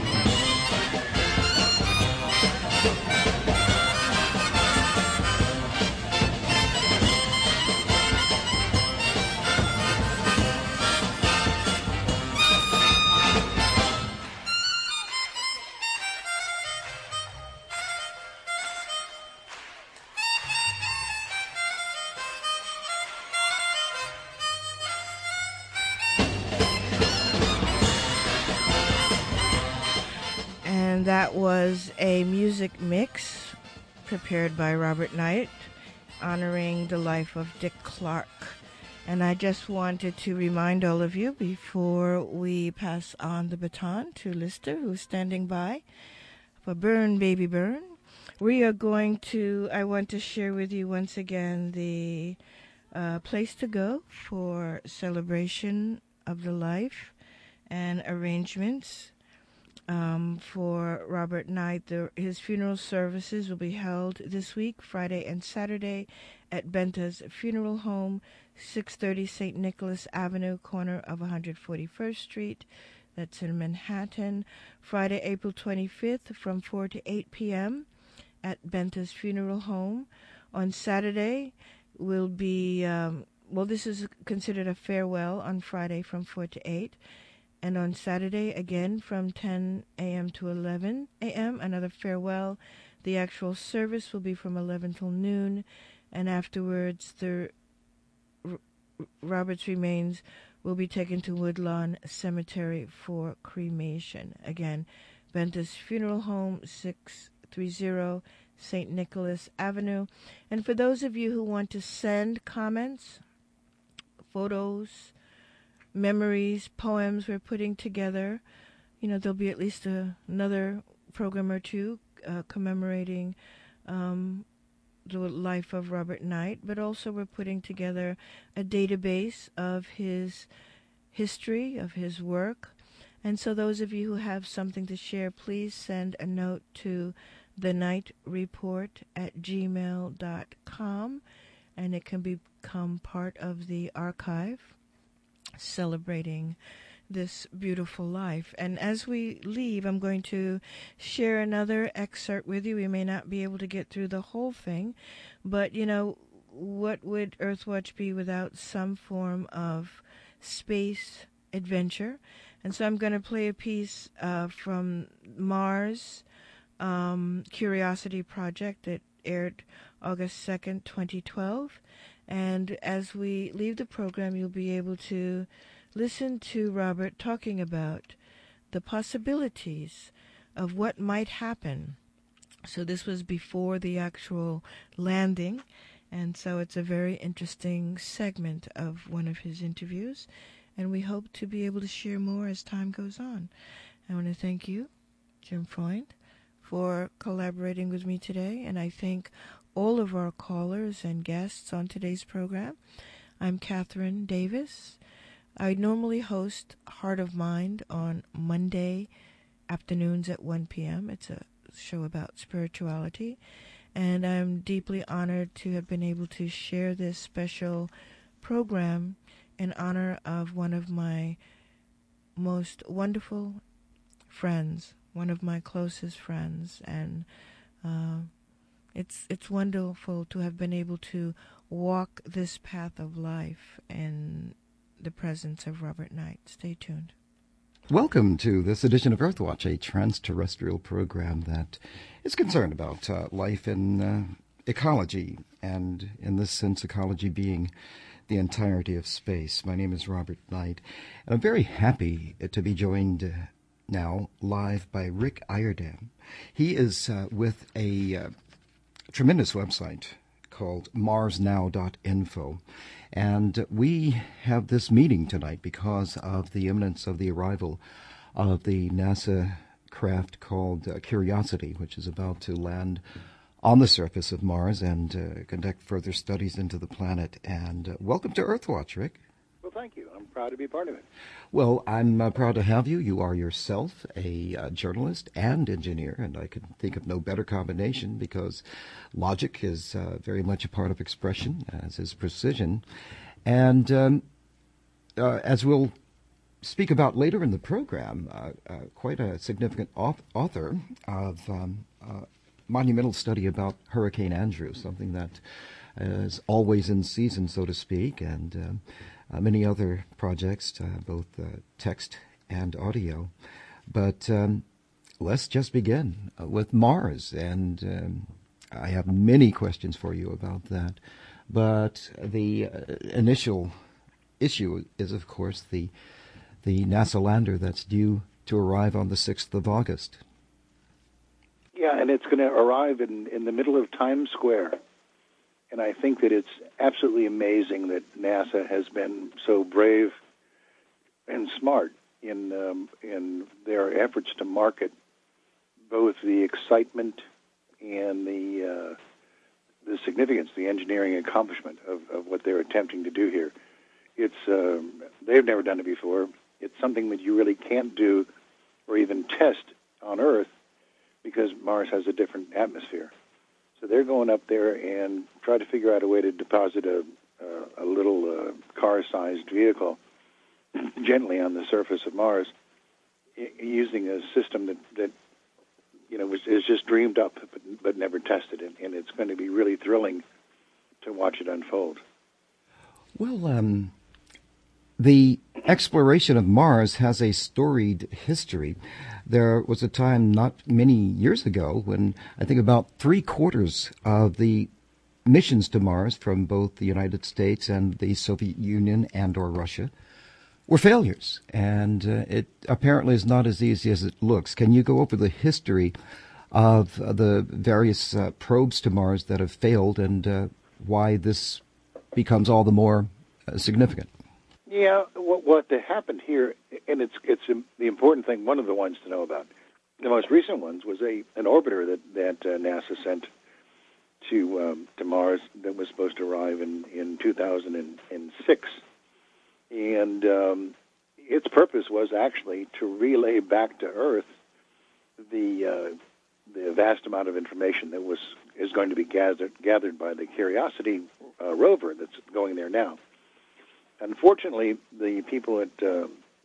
And that was a music mix prepared by Robert Knight, honoring the life of Dick Clark. And I just wanted to remind all of you before we pass on the baton to Lister, who's standing by for Burn Baby Burn. We are going to, I want to share with you once again the uh, place to go for celebration of the life and arrangements um, for Robert Knight. The, his funeral services will be held this week, Friday and Saturday, at Benta's Funeral Home, six thirty Saint Nicholas Avenue, corner of one hundred forty-first Street. That's in Manhattan. Friday, April twenty-fifth, from four to eight p.m. at Benta's Funeral Home. On Saturday will be, um, well, this is considered a farewell on Friday from four to eight. And on Saturday, again, from ten a.m. to eleven a.m., another farewell. The actual service will be from eleven till noon. And afterwards, the R- Robert's remains will be taken to Woodlawn Cemetery for cremation. Again, Benta's Funeral Home, six thirty Saint Nicholas Avenue. And for those of you who want to send comments, photos, memories, poems we're putting together, you know, there'll be at least a, another program or two uh, commemorating um, the life of Robert Knight, but also we're putting together a database of his history, of his work. And so those of you who have something to share, please send a note to the night report at gmail dot com, and it can become part of the archive celebrating this beautiful life. And as we leave, I'm going to share another excerpt with you. We may not be able to get through the whole thing, but, you know, what would Earthwatch be without some form of space adventure? And so I'm going to play a piece uh, from Mars um, Curiosity Project that aired August second, twenty twelve. And as we leave the program, you'll be able to listen to Robert talking about the possibilities of what might happen. So this was before the actual landing, and so it's a very interesting segment of one of his interviews, and we hope to be able to share more as time goes on. I want to thank you, Jim Freund, for collaborating with me today, and I thank all of our callers and guests on today's program. I'm Catherine Davis. I normally host Heart of Mind on Monday afternoons at one p.m. It's a show about spirituality, and I'm deeply honored to have been able to share this special program in honor of one of my most wonderful friends, one of my closest friends, and uh, It's it's wonderful to have been able to walk this path of life in the presence of Robert Knight. Stay tuned. Welcome to this edition of Earthwatch, a trans-terrestrial program that is concerned about uh, life and uh, ecology, and in this sense, ecology being the entirety of space. My name is Robert Knight, and I'm very happy to be joined uh, now live by Rick Iredam. He is uh, with a uh, tremendous website called mars now dot info. And we have this meeting tonight because of the imminence of the arrival of the NASA craft called uh, Curiosity, which is about to land on the surface of Mars and uh, conduct further studies into the planet. And uh, welcome to Earthwatch, Rick. Well, thank you. I'm proud to be part of it. Well, I'm uh, proud to have you. You are yourself a uh, journalist and engineer, and I can think of no better combination because logic is uh, very much a part of expression, as is precision. And um, uh, as we'll speak about later in the program, uh, uh, quite a significant auth- author of um, uh, monumental study about Hurricane Andrew, something that is always in season, so to speak, and um, uh, many other projects, uh, both uh, text and audio. But um, let's just begin uh, with Mars, and um, I have many questions for you about that. But the uh, initial issue is, of course, the the NASA lander that's due to arrive on the sixth of August. Yeah, and it's going to arrive in, in the middle of Times Square. And I think that it's absolutely amazing that NASA has been so brave and smart in um, in their efforts to market both the excitement and the uh, the significance, the engineering accomplishment of, of what they're attempting to do here. It's um, they've never done it before. It's something that you really can't do or even test on Earth because Mars has a different atmosphere. So they're going up there and try to figure out a way to deposit a, uh, a little uh, car-sized vehicle gently on the surface of Mars I- using a system that, that you know, was, is just dreamed up but, but never tested. And, and it's going to be really thrilling to watch it unfold. Well, um, the exploration of Mars has a storied history. There was a time not many years ago when I think about three quarters of the missions to Mars from both the United States and the Soviet Union and or Russia were failures. And uh, it apparently is not as easy as it looks. Can you go over the history of uh, the various uh, probes to Mars that have failed and uh, why this becomes all the more uh, significant? Yeah, what, what happened here, and it's it's the important thing, one of the ones to know about, the most recent ones was a an orbiter that, that uh, NASA sent to um, to Mars that was supposed to arrive in, in two thousand six. And um, its purpose was actually to relay back to Earth the uh, the vast amount of information that was is going to be gathered gathered by the Curiosity uh, rover that's going there now. Unfortunately, the people at uh,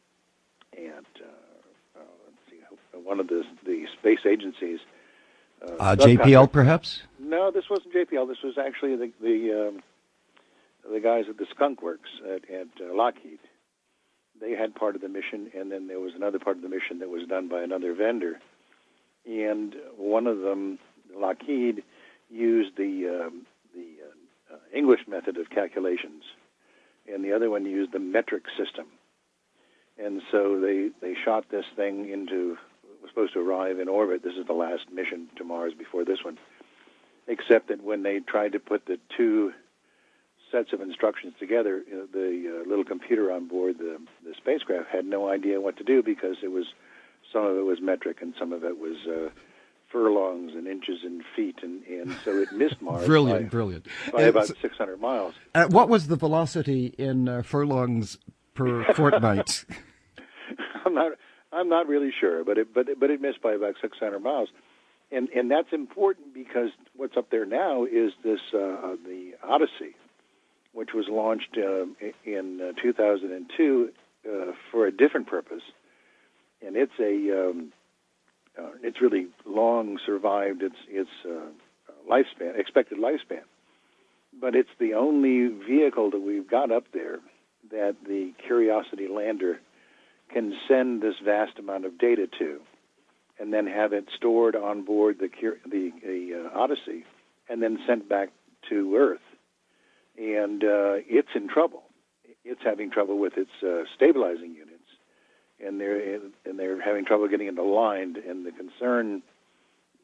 at uh, uh, let's see, one of the the space agencies, uh, uh, J P L, perhaps? No, this wasn't J P L. This was actually the the, um, the guys at the Skunk Works at, at uh, Lockheed. They had part of the mission, and then there was another part of the mission that was done by another vendor. And one of them, Lockheed, used the um, the uh, English method of calculations, and the other one used the metric system. And so they, they shot this thing into, it was supposed to arrive in orbit. This is the last mission to Mars before this one. Except that when they tried to put the two sets of instructions together, you know, the uh, little computer on board the, the spacecraft had no idea what to do because it was, some of it was metric and some of it was uh, furlongs and inches and feet, and, and so it missed Mars brilliant, by, brilliant. by about six hundred miles. Uh, what was the velocity in uh, furlongs per fortnight? I'm not. I'm not really sure, but it but it, but it missed by about six hundred miles, and and that's important because what's up there now is this uh, the Odyssey, which was launched uh, in uh, two thousand two uh, for a different purpose, and it's a um, uh, it's really long survived its its uh, lifespan, expected lifespan, but it's the only vehicle that we've got up there that the Curiosity lander can send this vast amount of data to, and then have it stored on board the the, the uh, Odyssey, and then sent back to Earth. And uh, it's in trouble. It's having trouble with its uh, stabilizing units, and they're and they're having trouble getting it aligned. And the concern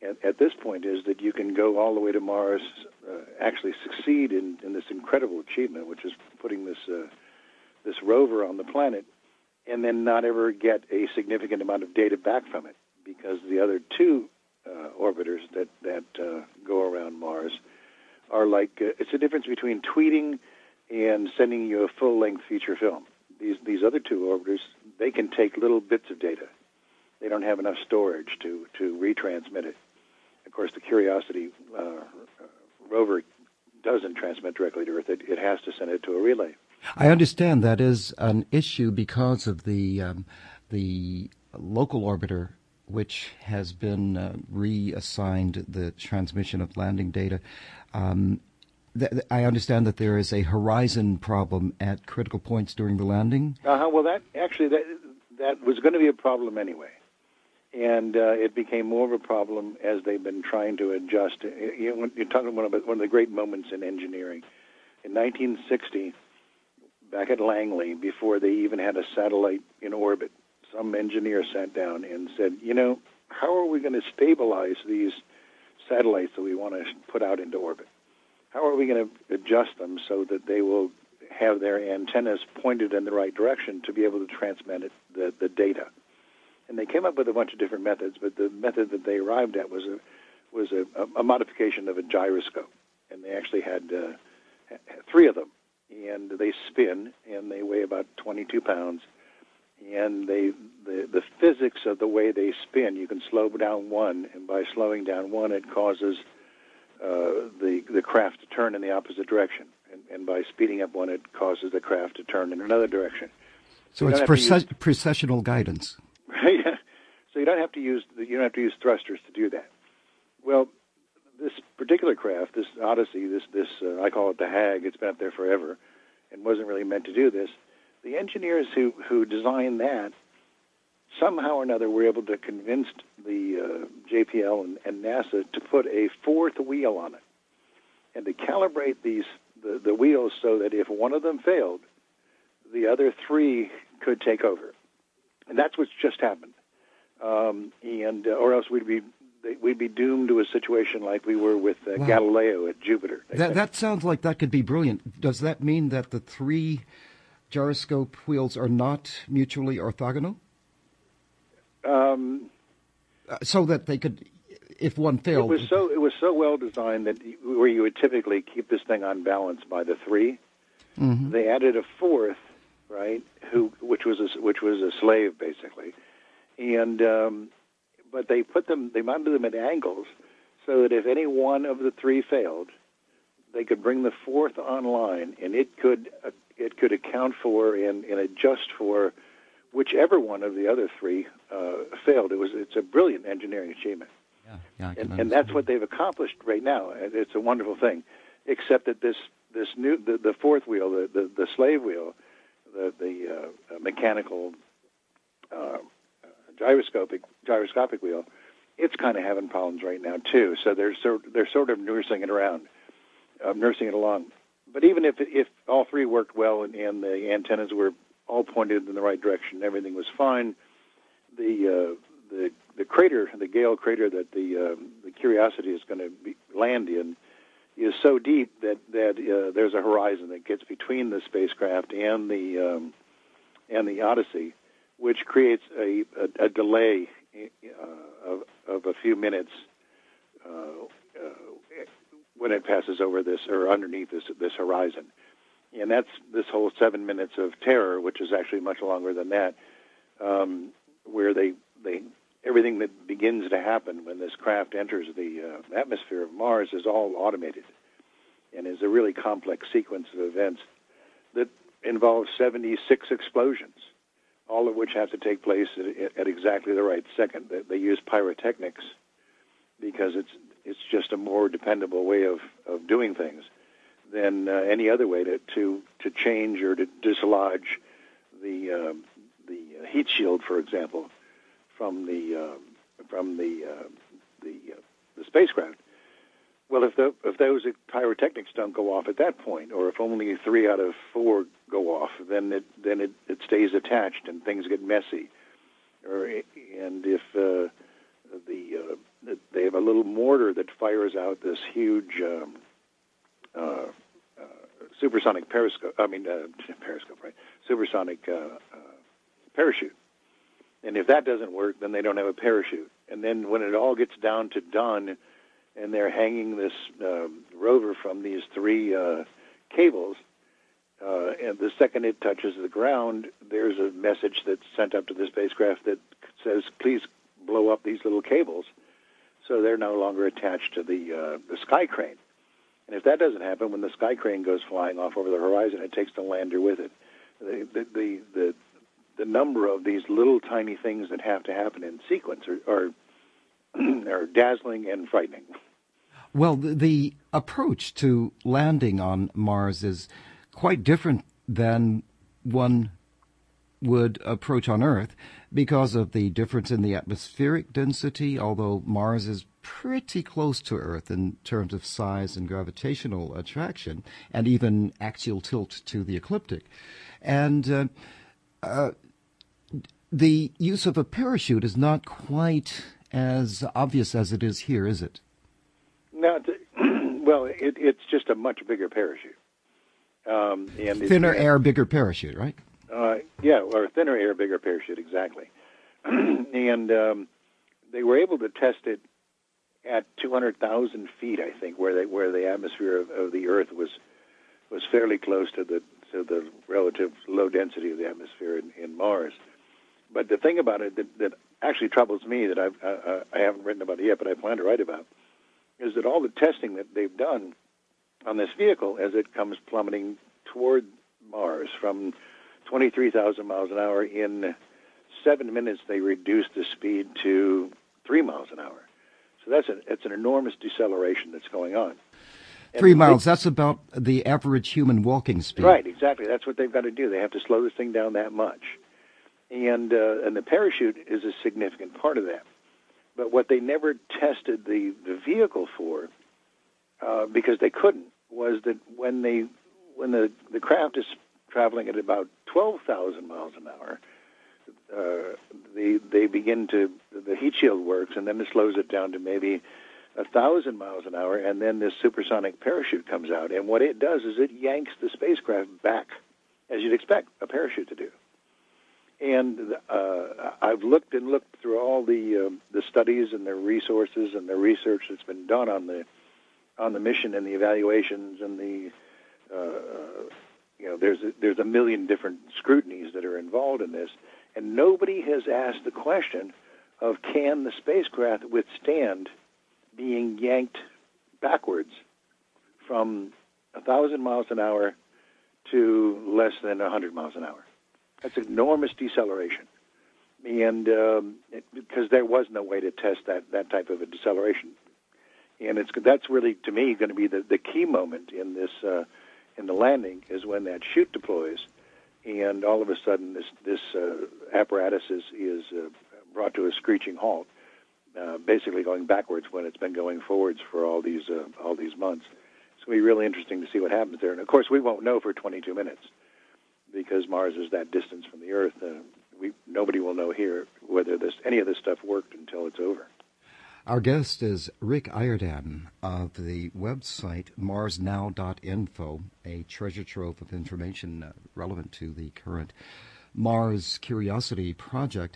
at, at this point is that you can go all the way to Mars, uh, actually succeed in, in this incredible achievement, which is putting this uh, this rover on the planet, and then not ever get a significant amount of data back from it, because the other two uh, orbiters that that uh, go around Mars are like uh, it's the difference between tweeting and sending you a full-length feature film. These these other two orbiters, they can take little bits of data. They don't have enough storage to to retransmit it. Of course, the Curiosity uh, rover doesn't transmit directly to Earth. It, it has to send it to a relay. I understand that is an issue because of the um, the local orbiter, which has been uh, reassigned the transmission of landing data. Um, th- I understand that there is a horizon problem at critical points during the landing. Uh-huh. Well, that actually that that was going to be a problem anyway, and uh, it became more of a problem as they've been trying to adjust. You know, you're talking about one of the great moments in engineering. In nineteen sixty, back at Langley, before they even had a satellite in orbit, some engineer sat down and said, you know, how are we going to stabilize these satellites that we want to put out into orbit? How are we going to adjust them so that they will have their antennas pointed in the right direction to be able to transmit it, the, the data? And they came up with a bunch of different methods, but the method that they arrived at was a was a, a modification of a gyroscope. And they actually had uh, three of them. And they spin, and they weigh about twenty-two pounds. And they the, the physics of the way they spin, you can slow down one, and by slowing down one, it causes uh, the the craft to turn in the opposite direction. And, and by speeding up one, it causes the craft to turn in another direction. So, you it's don't have to use- prece- processional guidance. Yeah. So you don't have to use you don't have to use thrusters to do that. Well, this particular craft, this Odyssey, this this uh, I call it the Hag. It's been up there forever, and wasn't really meant to do this. The engineers who who designed that somehow or another were able to convince the uh, J P L and, and NASA to put a fourth wheel on it, and to calibrate these the, the wheels so that if one of them failed, the other three could take over. And that's what's just happened. Um, and uh, or else we'd be we'd be doomed to a situation like we were with uh, Wow. Galileo at Jupiter. That that sounds like that could be brilliant. Does that mean that the three gyroscope wheels are not mutually orthogonal? Um, Uh, so that they could, if one it failed... was so it was so well designed that you- where you would typically keep this thing on balance by the three, Mhm. they added a fourth, right? Who which was a, which was a slave basically, and um, but they put them they mounted them at angles so that if any one of the three failed, they could bring the fourth online, and it could uh, it could account for and, and adjust for whichever one of the other three uh, failed. It was it's a brilliant engineering achievement. Yeah, yeah, I can and, and understand. that's what they've accomplished right now. And it's a wonderful thing, except that this this new the, the fourth wheel, the, the, the slave wheel, the the uh, mechanical uh, gyroscopic gyroscopic wheel, it's kind of having problems right now too. So they're sort they're sort of nursing it around, uh, nursing it along. But even if if all three worked well and, and the antennas were all pointed in the right direction, everything was fine, the uh, the the crater, the Gale crater that the uh, the Curiosity is going to be, land in, is so deep that that uh, there's a horizon that gets between the spacecraft and the um, and the Odyssey, which creates a a, a delay uh, of of a few minutes uh, uh, when it passes over this or underneath this this horizon. And that's this whole seven minutes of terror, which is actually much longer than that, um, where they, they everything that begins to happen when this craft enters the uh, atmosphere of Mars is all automated, and is a really complex sequence of events that involves seventy-six explosions, all of which have to take place at, at exactly the right second. They, they use pyrotechnics because it's it's just a more dependable way of, of doing things than uh, any other way to, to, to change or to dislodge the uh, the heat shield, for example, from the uh, from the uh, the uh, the spacecraft. Well, if the, if those pyrotechnics don't go off at that point, or if only three out of four go off, then it then it, it stays attached and things get messy. Or and if uh, the uh, they have a little mortar that fires out this huge um, uh, uh, supersonic periscope. I mean, uh, periscope, right? Supersonic uh, uh, parachute. And if that doesn't work, then they don't have a parachute. And then when it all gets down to done, and they're hanging this uh, rover from these three uh, cables, uh, and the second it touches the ground, there's a message that's sent up to the spacecraft that says, please blow up these little cables, so they're no longer attached to the uh, the sky crane. And if that doesn't happen, when the sky crane goes flying off over the horizon, it takes the lander with it. The the the, the, the number of these little tiny things that have to happen in sequence are are, are dazzling and frightening. Well, the, the approach to landing on Mars is quite different than one would approach on Earth because of the difference in the atmospheric density, although Mars is pretty close to Earth in terms of size and gravitational attraction, and even axial tilt to the ecliptic. And uh, uh, the use of a parachute is not quite as obvious as it is here, is it? No, well, it, it's just a much bigger parachute. Um, and Thinner it's, air, bigger parachute, right? Uh, yeah, or thinner air, bigger parachute, exactly. and um, they were able to test it at two hundred thousand feet, I think, where they, where the atmosphere of, of the Earth was was fairly close to the to the relative low density of the atmosphere in, in Mars. But the thing about it that, that actually troubles me, that I've, uh, I haven't written about it yet, but I plan to write about, is that all the testing that they've done on this vehicle as it comes plummeting toward Mars from twenty-three thousand miles an hour, in seven minutes they reduced the speed to three miles an hour. So that's a, it's an enormous deceleration that's going on. And Three miles, they, that's about the average human walking speed. Right, exactly. That's what they've got to do. They have to slow this thing down that much. And uh, and the parachute is a significant part of that. But what they never tested the, the vehicle for, uh, because they couldn't, was that when they when the, the craft is traveling at about twelve thousand miles an hour, uh, they they begin to, the heat shield works, and then it slows it down to maybe one thousand miles an hour, and then this supersonic parachute comes out. And what it does is it yanks the spacecraft back, as you'd expect a parachute to do. And uh, I've looked and looked through all the uh, the studies and the resources and the research that's been done on the on the mission and the evaluations and the uh, you know there's a, there's a million different scrutinies that are involved in this, and nobody has asked the question of, can the spacecraft withstand being yanked backwards from a thousand miles an hour to less than a hundred miles an hour. That's enormous deceleration, and um, it, because there was no way to test that, that type of a deceleration, and it's that's really, to me, going to be the, the key moment in this uh, in the landing, is when that chute deploys, and all of a sudden this this uh, apparatus is is uh, brought to a screeching halt, uh, basically going backwards when it's been going forwards for all these uh, all these months. It's going to be really interesting to see what happens there, and of course we won't know for twenty-two minutes. Because Mars is that distance from the Earth, uh, we nobody will know here whether this any of this stuff worked until it's over. Our guest is Rick Iredam of the website mars now dot info, a treasure trove of information uh, relevant to the current Mars Curiosity project.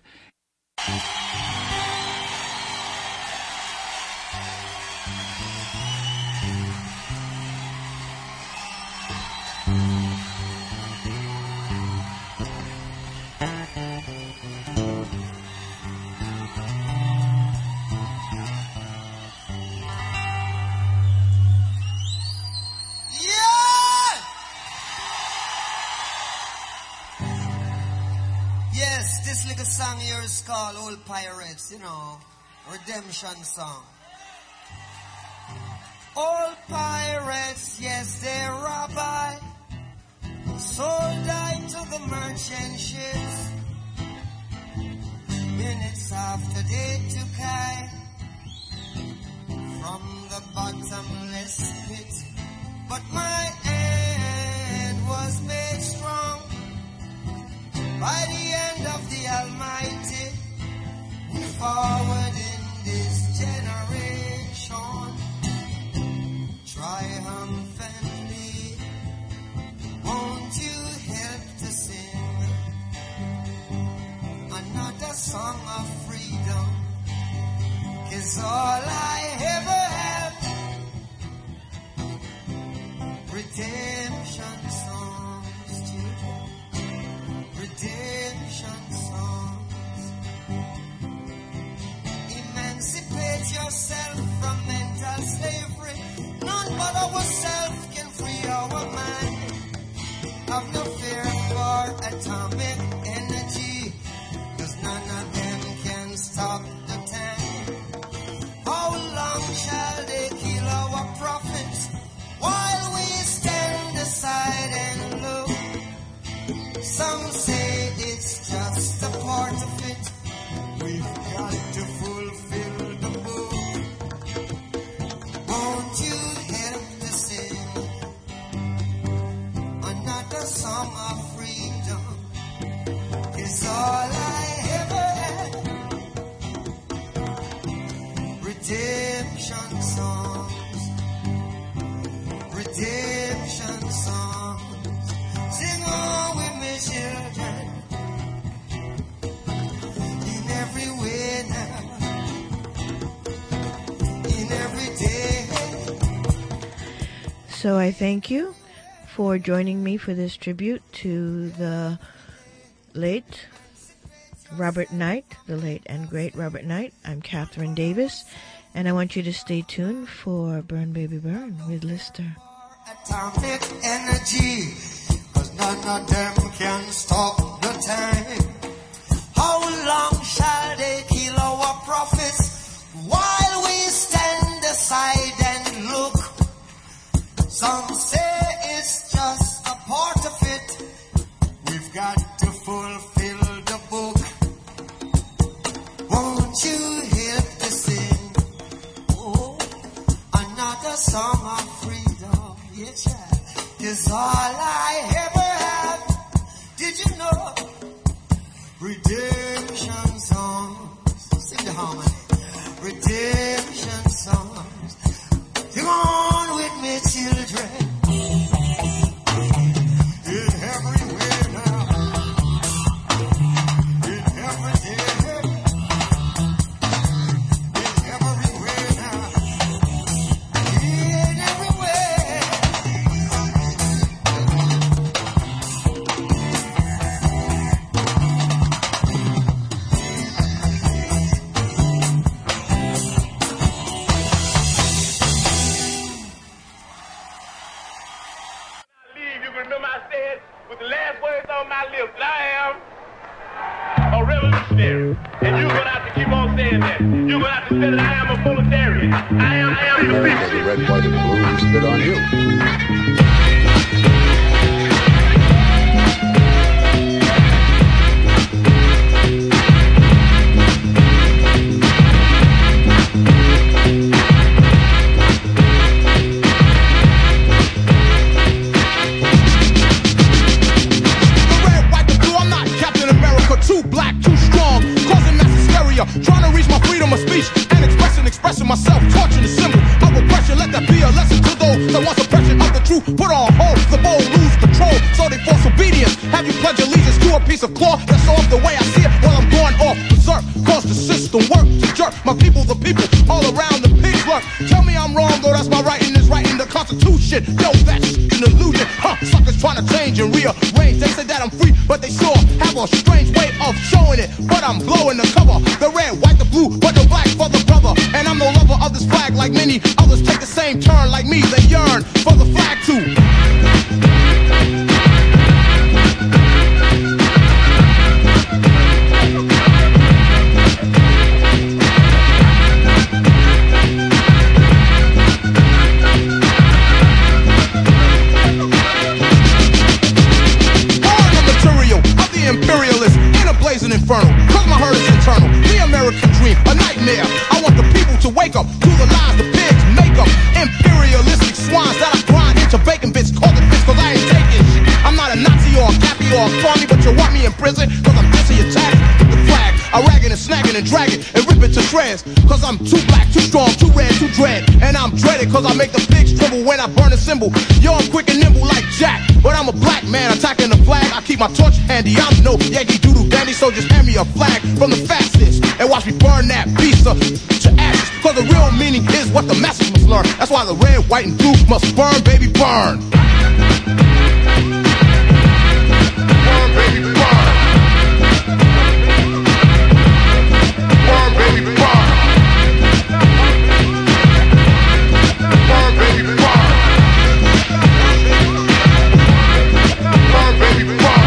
This little song here is called Old Pirates, you know, redemption song. Old pirates, yes, they're rabbi, sold I to the merchant ships. Minutes after they took I from the bottomless pit, but my end was made strong by the hand of the Almighty. We forward in this generation is all I ever have. Redemption songs, children. Redemption songs. Emancipate yourself from mental slavery. None but ourselves can free our mind. Have no fear for atomic energy, 'cause none of them can stop the time. How long shall they kill our prophets while we stand aside and look? Some say it's just a part of it. We've got to fulfill the book. Won't you help to sing another song of freedom? Is all I ever had. Redemption songs. Redemption songs. Sing on with me, children. In every way now. In every day. So I thank you for joining me for this tribute to the late Robert Knight, the late and great Robert Knight. I'm Catherine Davis, and I want you to stay tuned for Burn Baby Burn with Lister. Atomic energy, 'cause none of them can stop the time. How long shall they kill our prophets while we stand aside and look? Some say it's just a part of it. We've got to fulfill the book. Won't you help to sing? Oh, another song of freedom. Yeah, child. Is all I ever have. Did you know? Redemption songs. Sing the harmony. Redemption songs. Come on with me, children. In every way now. In every day. In every way now. In every way. Remember I said with the last words on my lips that I am a revolutionary. And you're going to have to keep on saying that. You're going to have to say that I am a proletarian. I am, I am the The red, white, and blue spit on you. Too black, too strong, causing mass hysteria. Trying to reach my freedom of speech and expressing, expressing myself. Torturing the symbol of oppression. Let that be a lesson to those that want suppression of the truth. Put on hold, the bold lose control, so they force obedience. Have you pledge allegiance to a piece of cloth that's off the way I see it while I'm going off berserk? Cause the system work to jerk my people, the people all around the pigs lurk. Tell me I'm wrong, though that's my writing is writing the Constitution. Yo, that's an illusion. Huh? Suckers trying to change and rearrange. They say that I'm free, but they sure have a strange way of showing it. But I'm blowing the cover, the red, white, the blue, but the black for the brother. And I'm the lover of this flag, like many others take the same turn like me. They yearn for the flag too. Imperialist in a blazing inferno, cause my hurt is internal. The American dream, a nightmare. I want the people to wake up to the lies the pigs make up. Imperialistic swines that I grind into bacon bits. Call it bits cause I ain't taking shit. I'm not a Nazi or a Cappy or a Farmy, but you want me in prison cause I'm anti-attack. The flag, I ragging and snagging and dragging and ripping to shreds. Cause I'm too black, too strong, too red, too dread. And I'm dreaded cause I make the pigs tremble when I burn a symbol. Yo, I'm quick and nimble like Jack, but I'm a black man attacking the flag. I keep my torch handy, I'm no Yankee Doodle Dandy. So just hand me a flag from the fastest and watch me burn that beast up to ashes. Cause the real meaning is what the masses must learn. That's why the red, white, and blue must burn, baby, burn. Burn, baby, burn. Burn, baby, burn. Burn, baby, burn. Burn, baby, burn.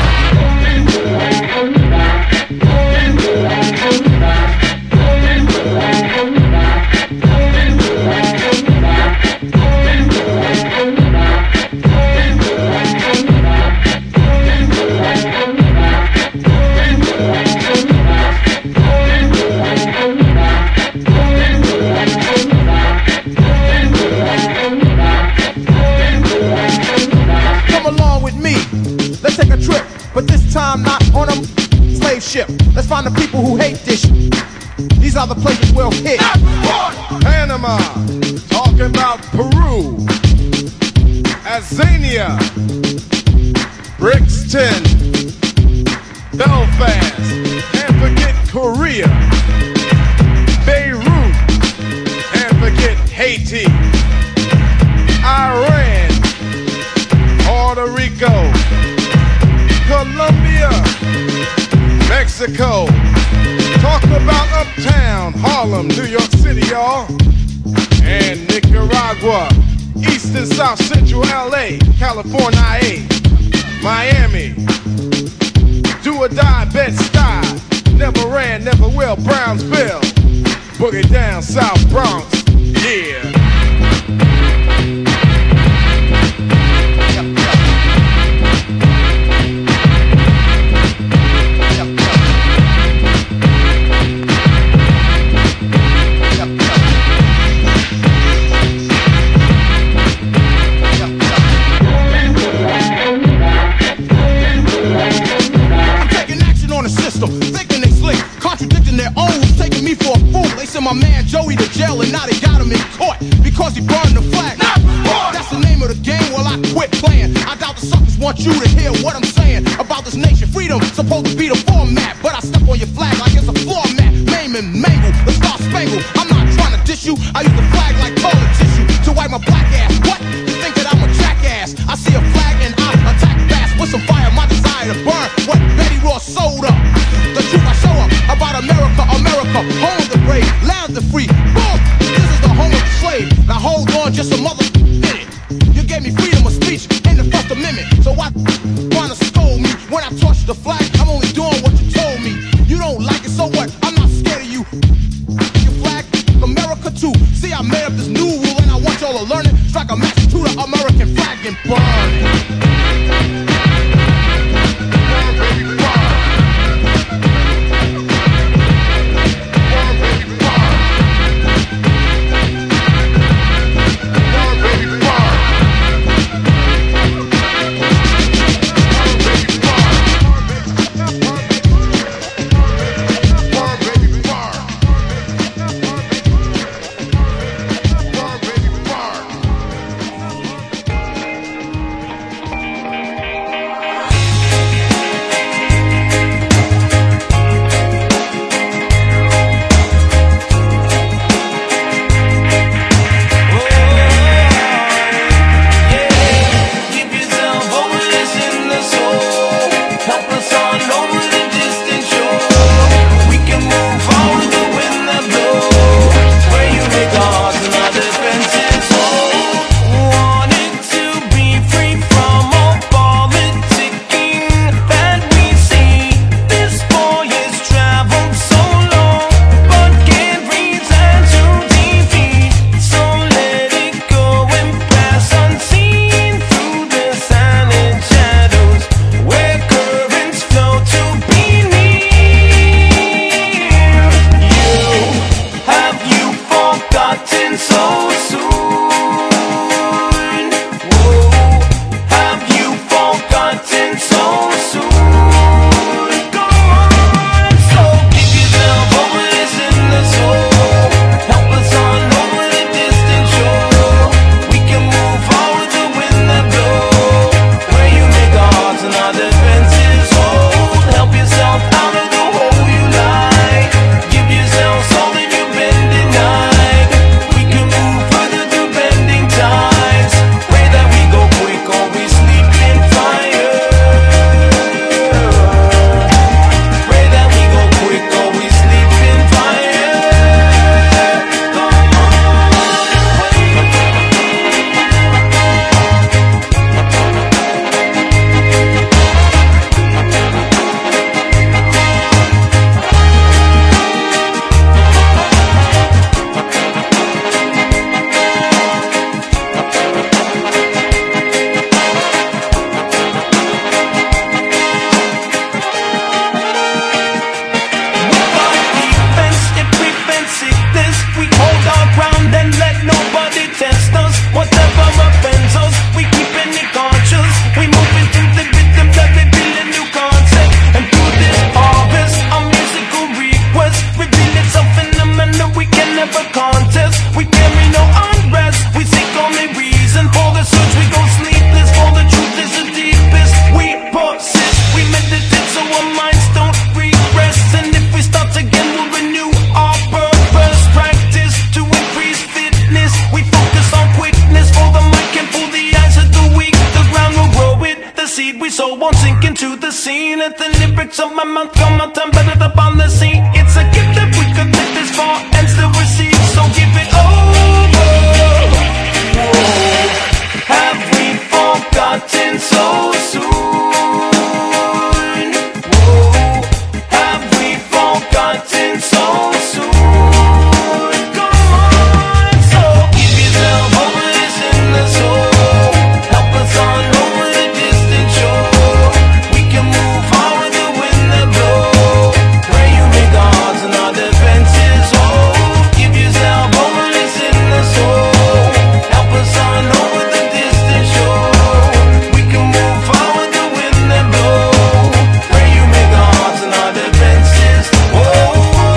But this time not on a slave ship. Let's find the people who hate this shit. These are the places we'll hit. Panama, talking about Peru, Azania, Brixton, Belfast, and forget Korea, Beirut, and forget Haiti, Iran, Puerto Rico, Colombia, Mexico, talk about Uptown, Harlem, New York City, y'all, and Nicaragua, East and South Central L A, California, Miami, do or die, Bed-Stuy, never ran, never will, Brownsville, boogie down, South Bronx, yeah. Thinking they slick, contradicting their own, taking me for a fool. They sent my man Joey to jail and now they got him in court because he burned the flag. That's the name of the game, well I quit playing. I doubt the suckers want you to hear what I'm saying about this nation. Freedom supposed to be the format, but I step on your flag like it's a floor mat. Maim and mangle, the star spangled. I'm not trying to diss you, I use the flag like toilet tissue to wipe my black ass. What? You think that I'm a jackass? I see a flag and I attack fast with some fire, my desire to burn what Betty Ross sold up. The truth I show up about America, America, home of the brave, land of the free. Boom! This is the home of the slave. Now hold on just a mother minute. You gave me freedom of speech in the First Amendment. So why wanna scold me when I touch the flag? I'm only doing what you told me. You don't like it, so what? I'm not scared of you. Your flag, America too. See, I made up this new rule and I want y'all to learn it. Strike a match to the American flag and burn it. Burn, baby, burn. into the scene. Let the lyrics of my mouth come out and better up on the scene. It's a gift that we could take this far and still receive. So give it over. Whoa. Have we forgotten so soon? Whoa. Have we forgotten so soon? Come on, so give yourself over this in the soul. Help us on over the distant shore. We can move forward the wind that blow. Where you make our hearts and our defenses whole. Give yourself over this in the soul. Help us on over the distant shore. We can move forward the wind that blow. Where you make our hearts and our defenses whole.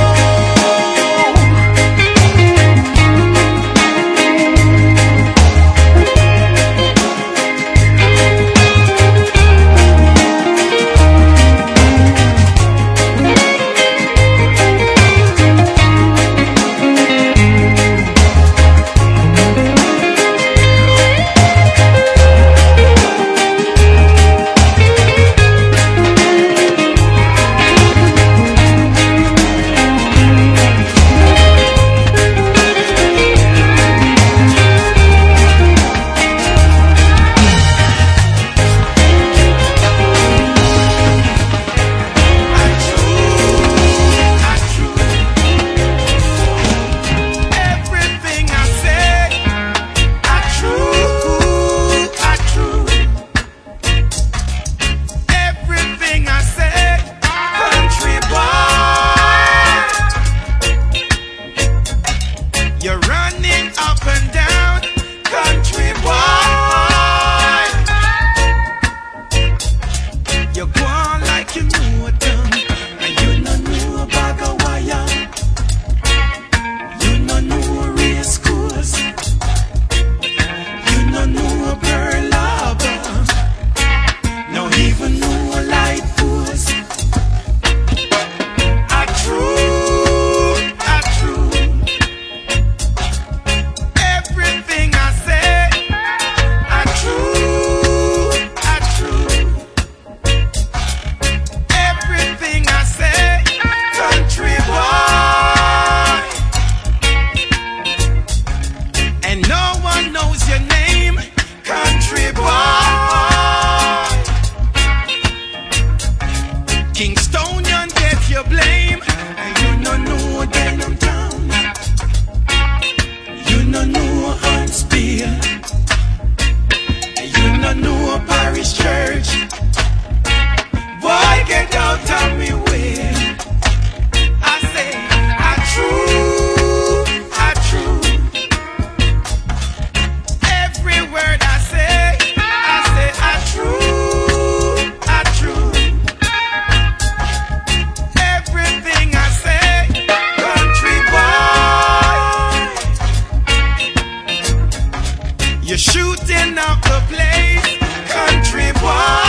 Everything I said, I true, I true. Everything I said, country boy. You're running up and down, country boy. You go on like you know it done, and you no know about the wire. You no know race course. You no know Pearl Harbor. No even know light force. I true, I true. Everything I say, I true, I true. Everything I say, country boy. And no one knows your name, country boy. Kingstonian get your blame, and you no know Denham Town. You no know Huntsville, and you no know Parish Church. Boy, get out of me way. I say, I true, I true. Every word I say, I say, I true, I true. Everything I say, country boy. You're shooting up the place, country boy.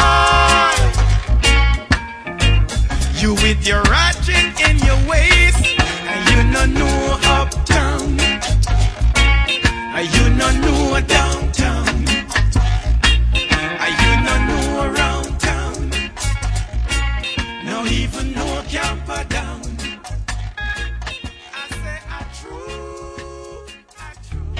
You with your ratchet in your waist, and you no know uptown, and you no know downtown, and you no know around town, no even know camper down. I say I true, I true.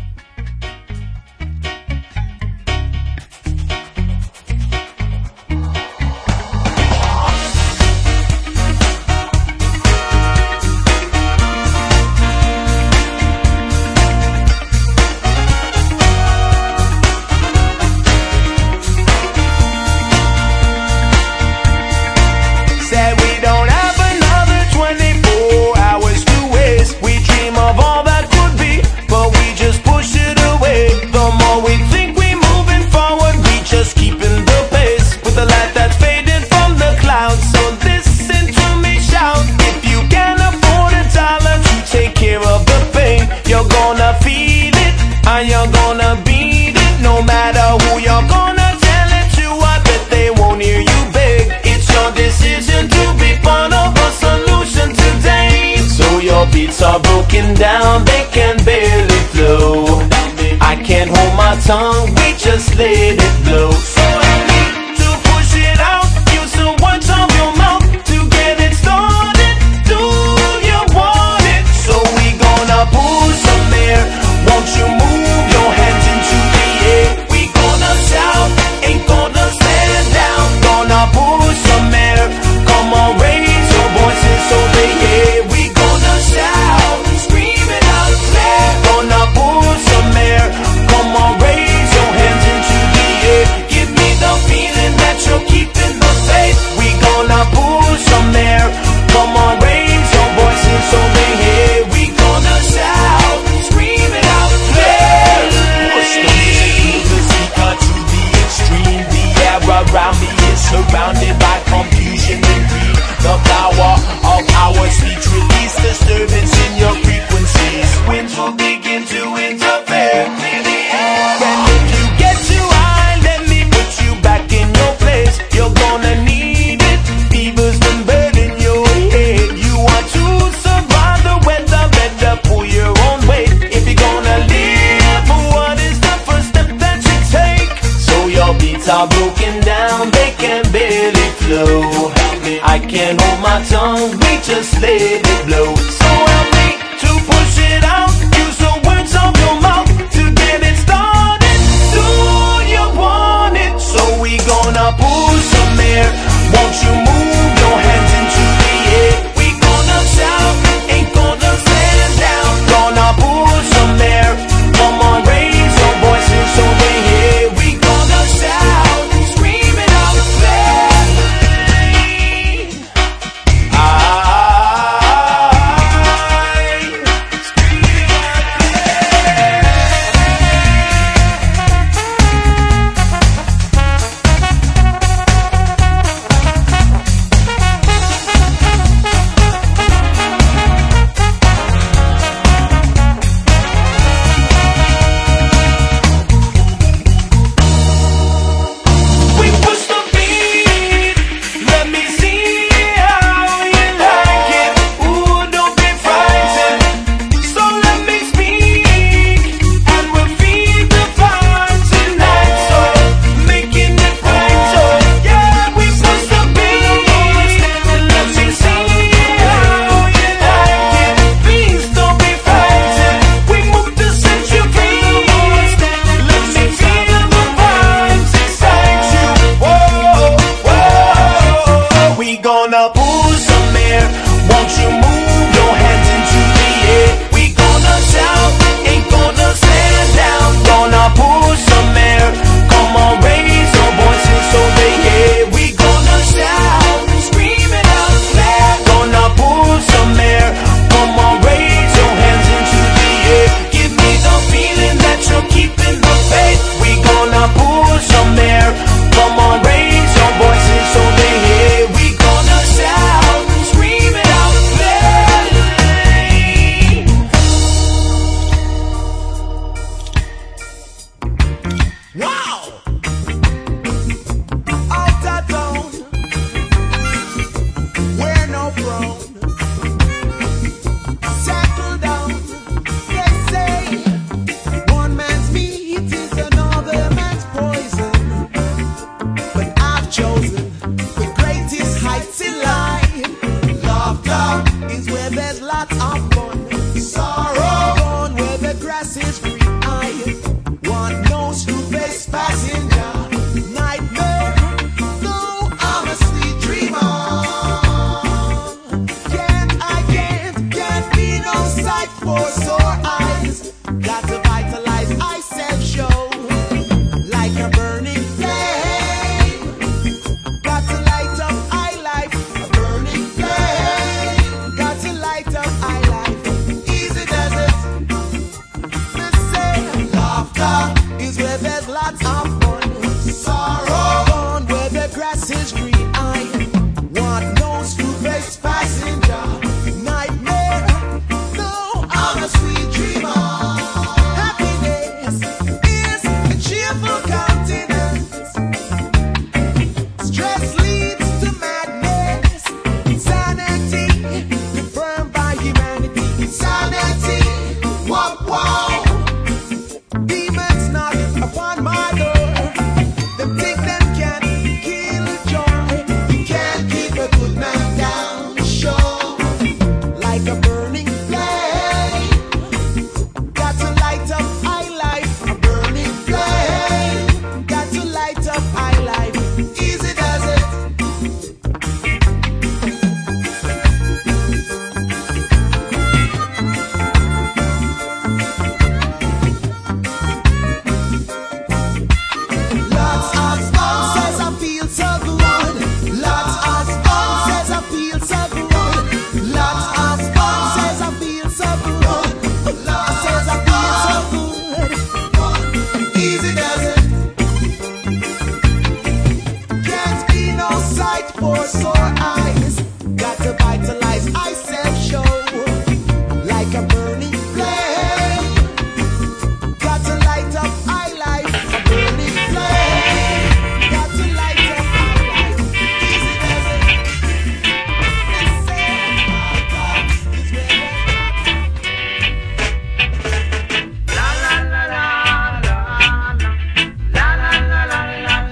Said we don't have another twenty-four hours to waste. We dream of all that could be, but we just push it away. The more we think we moving forward, we just keeping the pace with the light that's faded from the clouds. So listen to me shout. If you can afford a dollar to take care of the pain, you're gonna feel it and you're gonna beat it. No matter who you're gonna tell it to, I bet they won't hear you beg. It's your decision to be part of a solution today. So your beats are broken down, they can barely flow. I can't hold my tongue, we just let it blow. So I need to push it heartbeats are broken down, they can barely flow. I can't hold my tongue, we just let it blow. So help me to push it out, use the words of your mouth to get it started. Do you want it? So we gonna pull some air. Won't you move your hands into the air? We gonna shout, ain't gonna stand down. Gonna pull some air. Come on, raise your voices so they hear. We gonna shout, scream it out clearly. I scream it out we push the beat. Let me see how you like it. Ooh, don't be frightened. So let me speak, and we'll feed the fire tonight. So making it right. So yeah, we push the beat. Let me see how you like it. Please don't be frightened. We move to set you free. Let me feel the vibes inside you. Whoa, whoa. We gonna pull some air. Won't you move your hands into the air? We gonna shout, ain't gonna stand down. Gonna pull some air. Come on, raise your voices so they hear. We gonna shout, scream it out loud. Gonna pull some air. Come on, raise your hands into the air. Give me the feeling that you're keeping the faith. We gonna pull some air. Come on, raise your voices so they hear. We gonna shout, scream it out clearly. Wow! Out of town, we're no throne. Settle down, they say. One man's meat is another man's poison. But I've chosen the greatest heights in life. Laughter is where there's lots of fun. Sorrow gone where the grass is green. I want no two-faced passenger. Nightmare, no, I'm a sweet dreamer. Can't, I can't, can't be no sight for sore eyes. Got to vitalize I self-show like a burning flame. Got to light up I life, a burning flame. Got to light up I life. Easy does it. They say laughter is where there's lots of fun. Sorrow gone where the grass is green. I want no two-faced passenger. Nightmare, no, I'm a sweet dreamer. Happiness is a cheerful countenance. Stress leads to madness. Insanity confirmed by humanity. Insanity, wow, wow. Demons knock upon my door. Them think them can kill joy. You can't keep a good man down. Show like a burning flame. Got to light up I life, a burning flame. Got to light up I life. Easy does it. Lots of fun says I feel so good. Lots of fun says I feel so good. Lots of fun says I feel so good. Lots says I feel so good. Easy does it. Can't be no sight for sore eyes. Got to vitalize I self-show like a burning flame. Got to light up I life, a burning flame. Got to light up I life. Easy does it. They say laughter is where there's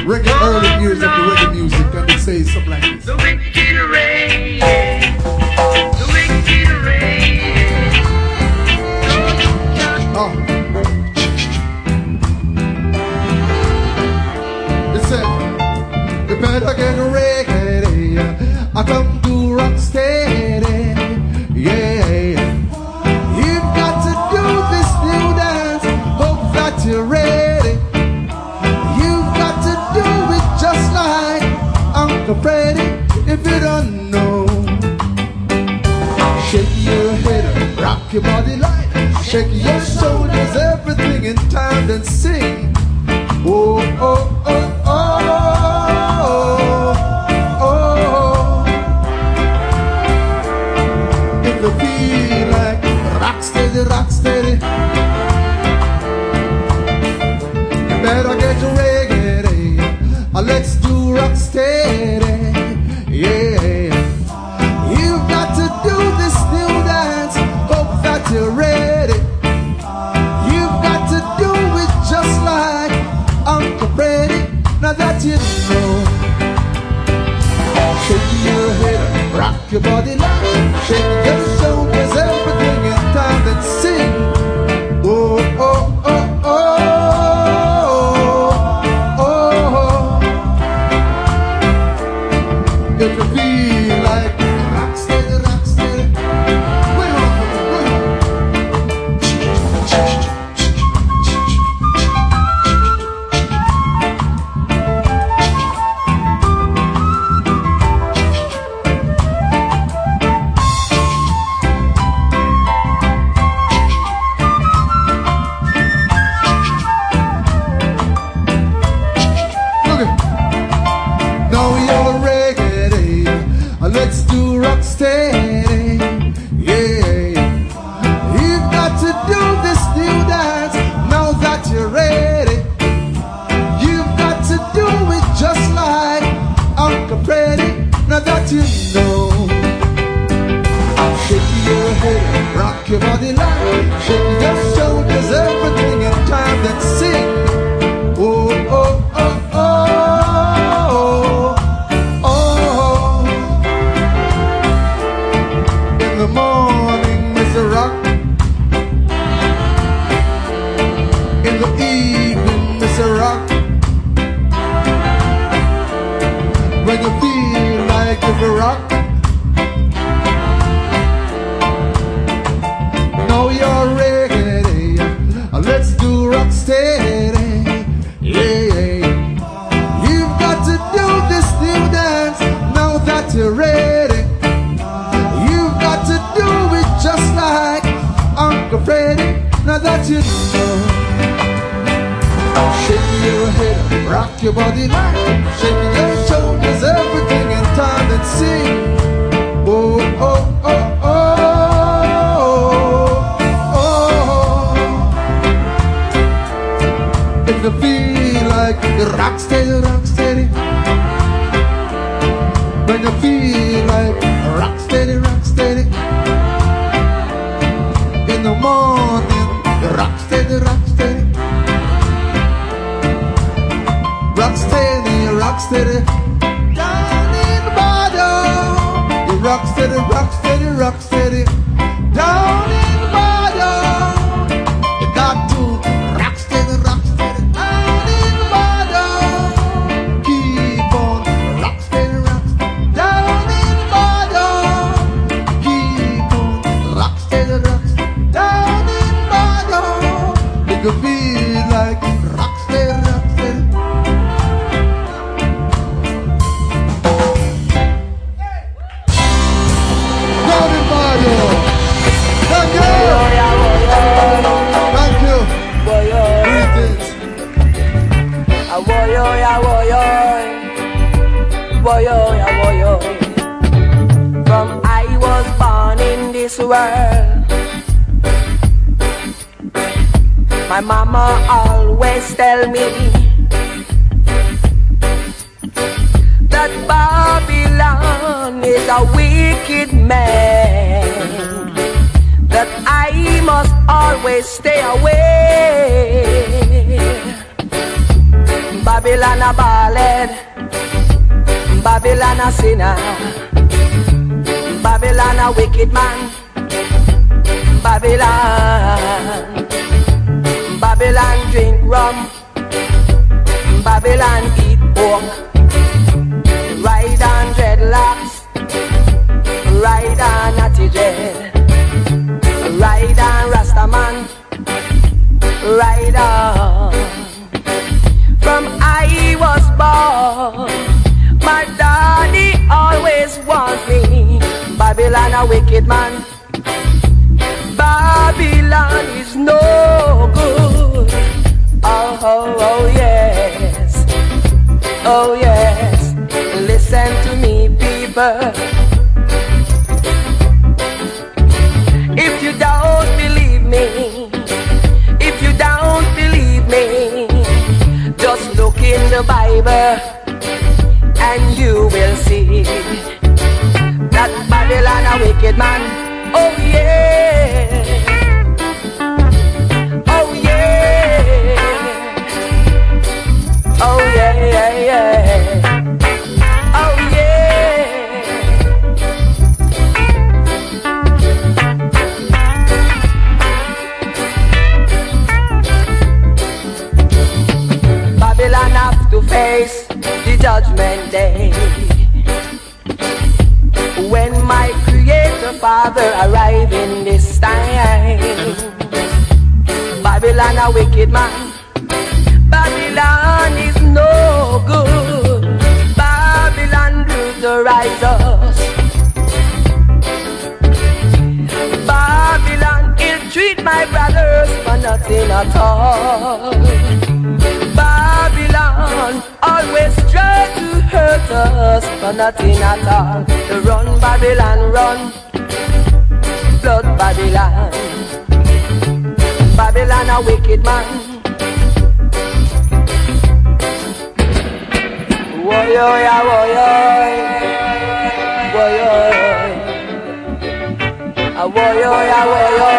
reggae early years of the reggae music, and it says something like this. The wicked rain, the wicked rain. Oh. It said, you better get ready. I come to rock steady. Yeah. You've got to do this new dance. Hope that you're ready. You've got to do it just like Uncle Freddy. If you don't know, shake your head, rock your body light, shake your shoulders, everything in time, then sing. Oh, oh, oh, oh, oh. If you feel like rock steady, rock steady, you better get ready. Uh, Let's do rock steady. Yeah, you've got to do this new dance. Hope that you're ready. You've got to do it just like Uncle Freddy. Now that you know, shake your head, rock your body like, shake your shoulders, everything in time, then sing. Oh, oh, oh, oh, oh, oh. If you feel like rock steady, rock steady, way on, way on. Look it. Now you're ready. Let's do rock steady. Yeah. You've got to do this new dance now that you're ready. You've got to do it just like Uncle Freddy. Now that you know, shake your head, rock your body like, shake your shoulders, everything in time, then sing. Oh, oh, oh, oh, oh. In the morning, Mister Rock. In the evening, Mister Rock. When you feel like if you rock, now you're ready. Let's do rock steady. Yeah. You've got to do this new dance now that you're ready. You've got to do it just like Uncle Freddy. Now that you know, shake your head, rock your body like, shake your shoulders, everything in time, and sing. Oh, oh, oh, oh, oh. If you feel like rock steady, rock steady. When you feel like rock steady, rock steady. In the morning, rock steady, rock steady. Rock steady, rock steady. Down in the bottom. You rock steady, rock steady, rock steady. Down in the bottom. You got to rock steady, rock steady. Down in the bottom. Keep on rock steady, rock steady. Down in the bottom. Keep on rock steady, rock steady. Down in the bottom. You can feel like rock steady, rock steady. Down in the bottom. Thank you. Thank you. Greetings. From I was born in this world, my mama always tell me that Babylon is a wicked man, that I must always stay away. Babylon a ballad, Babylon a sinner, Babylon a wicked man, Babylon, Babylon drink rum, Babylon eat pork, ride on dreadlocks, ride on natty dread, ride on Rastaman, ride on. From I was born, my daddy always wants me. Babylon a wicked man, Babylon is no good. Oh, oh, oh yes, oh yes. Listen to me, people. If you don't believe me, if you don't believe me, just look in the Bible and you will see that Babylon a wicked man. Oh yeah, oh yeah, oh yeah, yeah, yeah. Oh yeah. Babylon have to face the judgment day when my Creator Father arrive in this time. Babylon a wicked man, Babylon is no good. Babylon brutalize us, Babylon ill treat my brothers for nothing at all. Babylon always try to hurt us for nothing at all. Run Babylon, run, blood Babylon, Babylon a wicked man. Woyo ya woyo, woyo, a woyo ya woyo,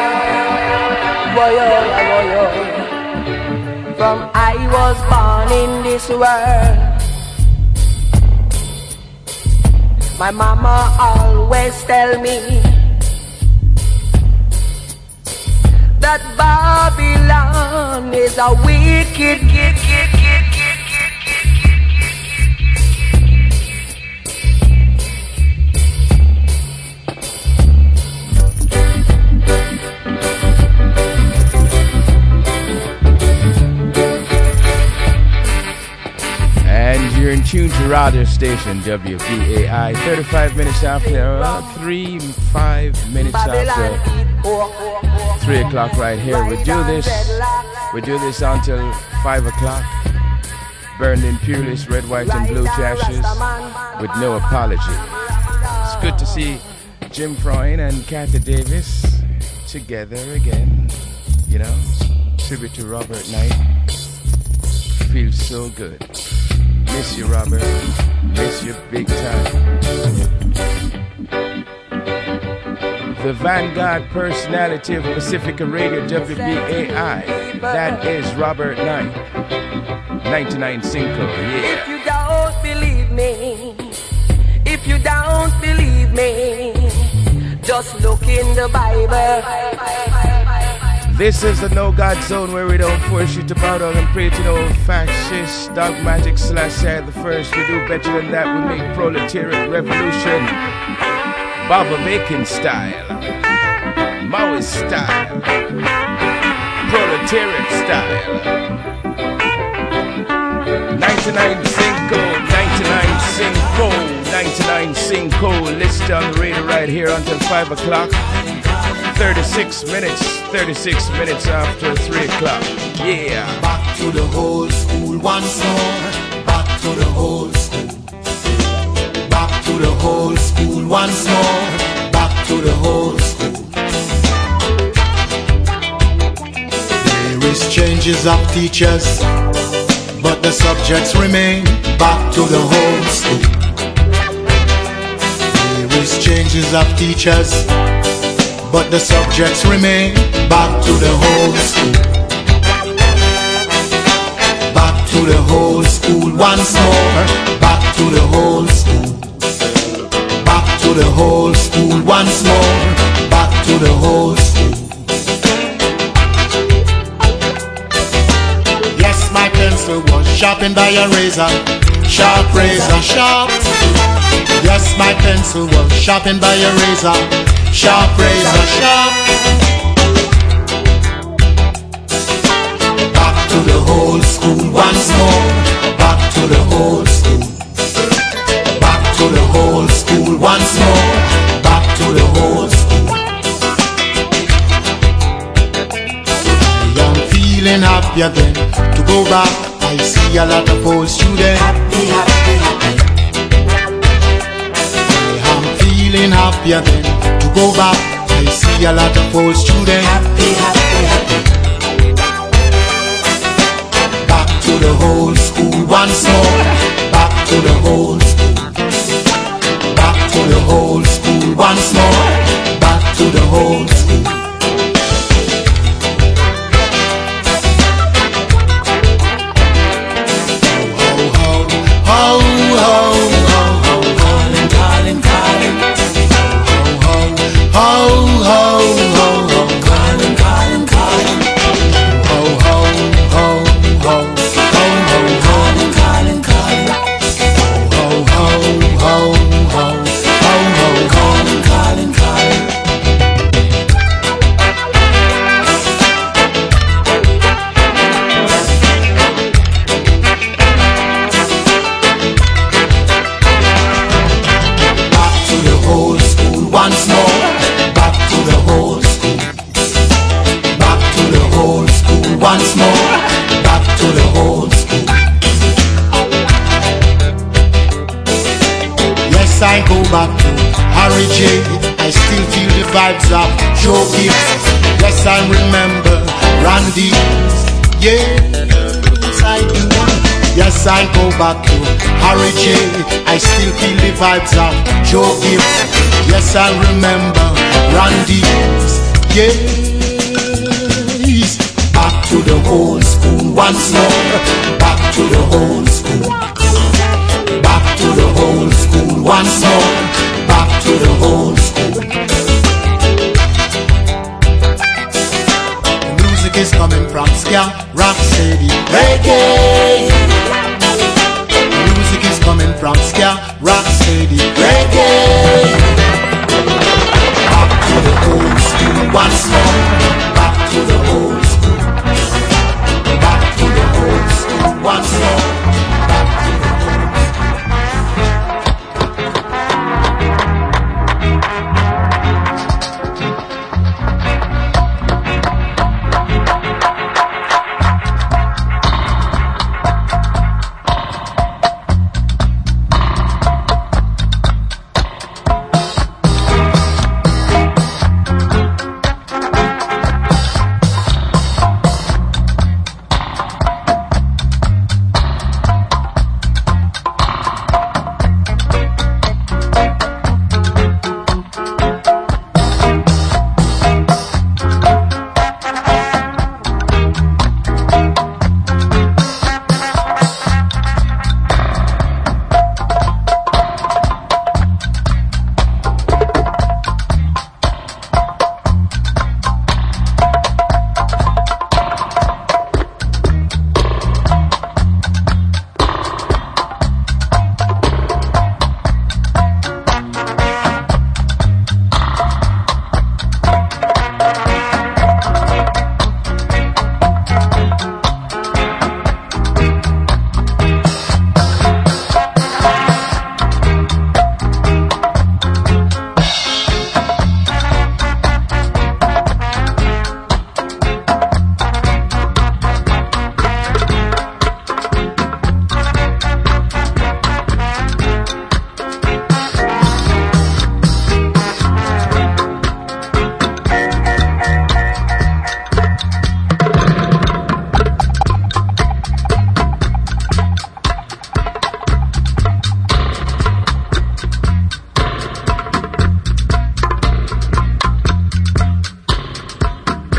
woyo ya woyo. From I was born in this world, my mama always tell me that Babylon is a wicked, wicked, wicked, And you're in tune to radio station W B A I. thirty-five minutes after, uh, three, five minutes after three o'clock right here. We do this, we do this until five o'clock. Burned in Peerless, red, white, and blue to ashes with no apology. It's good to see Jim Freund and Kathy Davis together again. You know, tribute to Robert Knight. Feels so good. Miss you, Robert. Miss you big time. The Vanguard personality of Pacifica Radio W B A I. That is Robert Knight. ninety-nine Cinco, yeah. If you don't believe me, if you don't believe me, just look in the Bible. This is the No God Zone where we don't force you to bow down and pray to no fascist, dogmatic slash the first. We do better than that. We make proletariat revolution. Baba Bacon style. Maoist style. Proletariat style. ninety-nine Cinco, ninety-nine Cinco, ninety-nine Cinco. Listed on the radio right here until five o'clock. thirty-six minutes, thirty-six minutes after three o'clock. Yeah. Back to the old school once more. Back to the old school. Back to the old school once more. Back to the old school. There is changes of teachers, but the subjects remain. Back to the old school. There is changes of teachers, but the subjects remain. Back to the old school. Back to to the old school once more. Back to the old school. Back to the old school once more. Back to the old school. Yes, my pencil was sharpened by a razor. Sharp razor, sharp. Yes, my pencil was sharpened by a razor. Sharp razor, sharp. Back to the old school once more. Back to the old school. Back to the old school once more. Back to the old school. I am feeling happy again to go back. I see a lot of old students. Happy, happy, happy. I am feeling happy again to go back. I see a lot of old students. Happy, happy, happy. Back to the old school once more. Back to the old school. Back to the old school once more. Back to the old school. Ho, ho, ho, ho, calling, calling, calling. Ho, ho, ho, ho, ho, calling, calling, calling. Ho, ho, ho, ho, ho, ho, calling, calling, calling. Ho, ho, ho, ho, ho, ho, calling, calling, calling. Once more, back to the old school. Back to the old school. Once more, back to the old school. Yes, I go back to Harry J. I still feel the vibes of Joe Gibbs. Yes, I remember Randy. Yes, I do. Yes, I go back to Harry J. I still feel the vibes of Joe Gibbs. Yes, I remember Randy's. Yes, back to the old school once more. Back to the old school.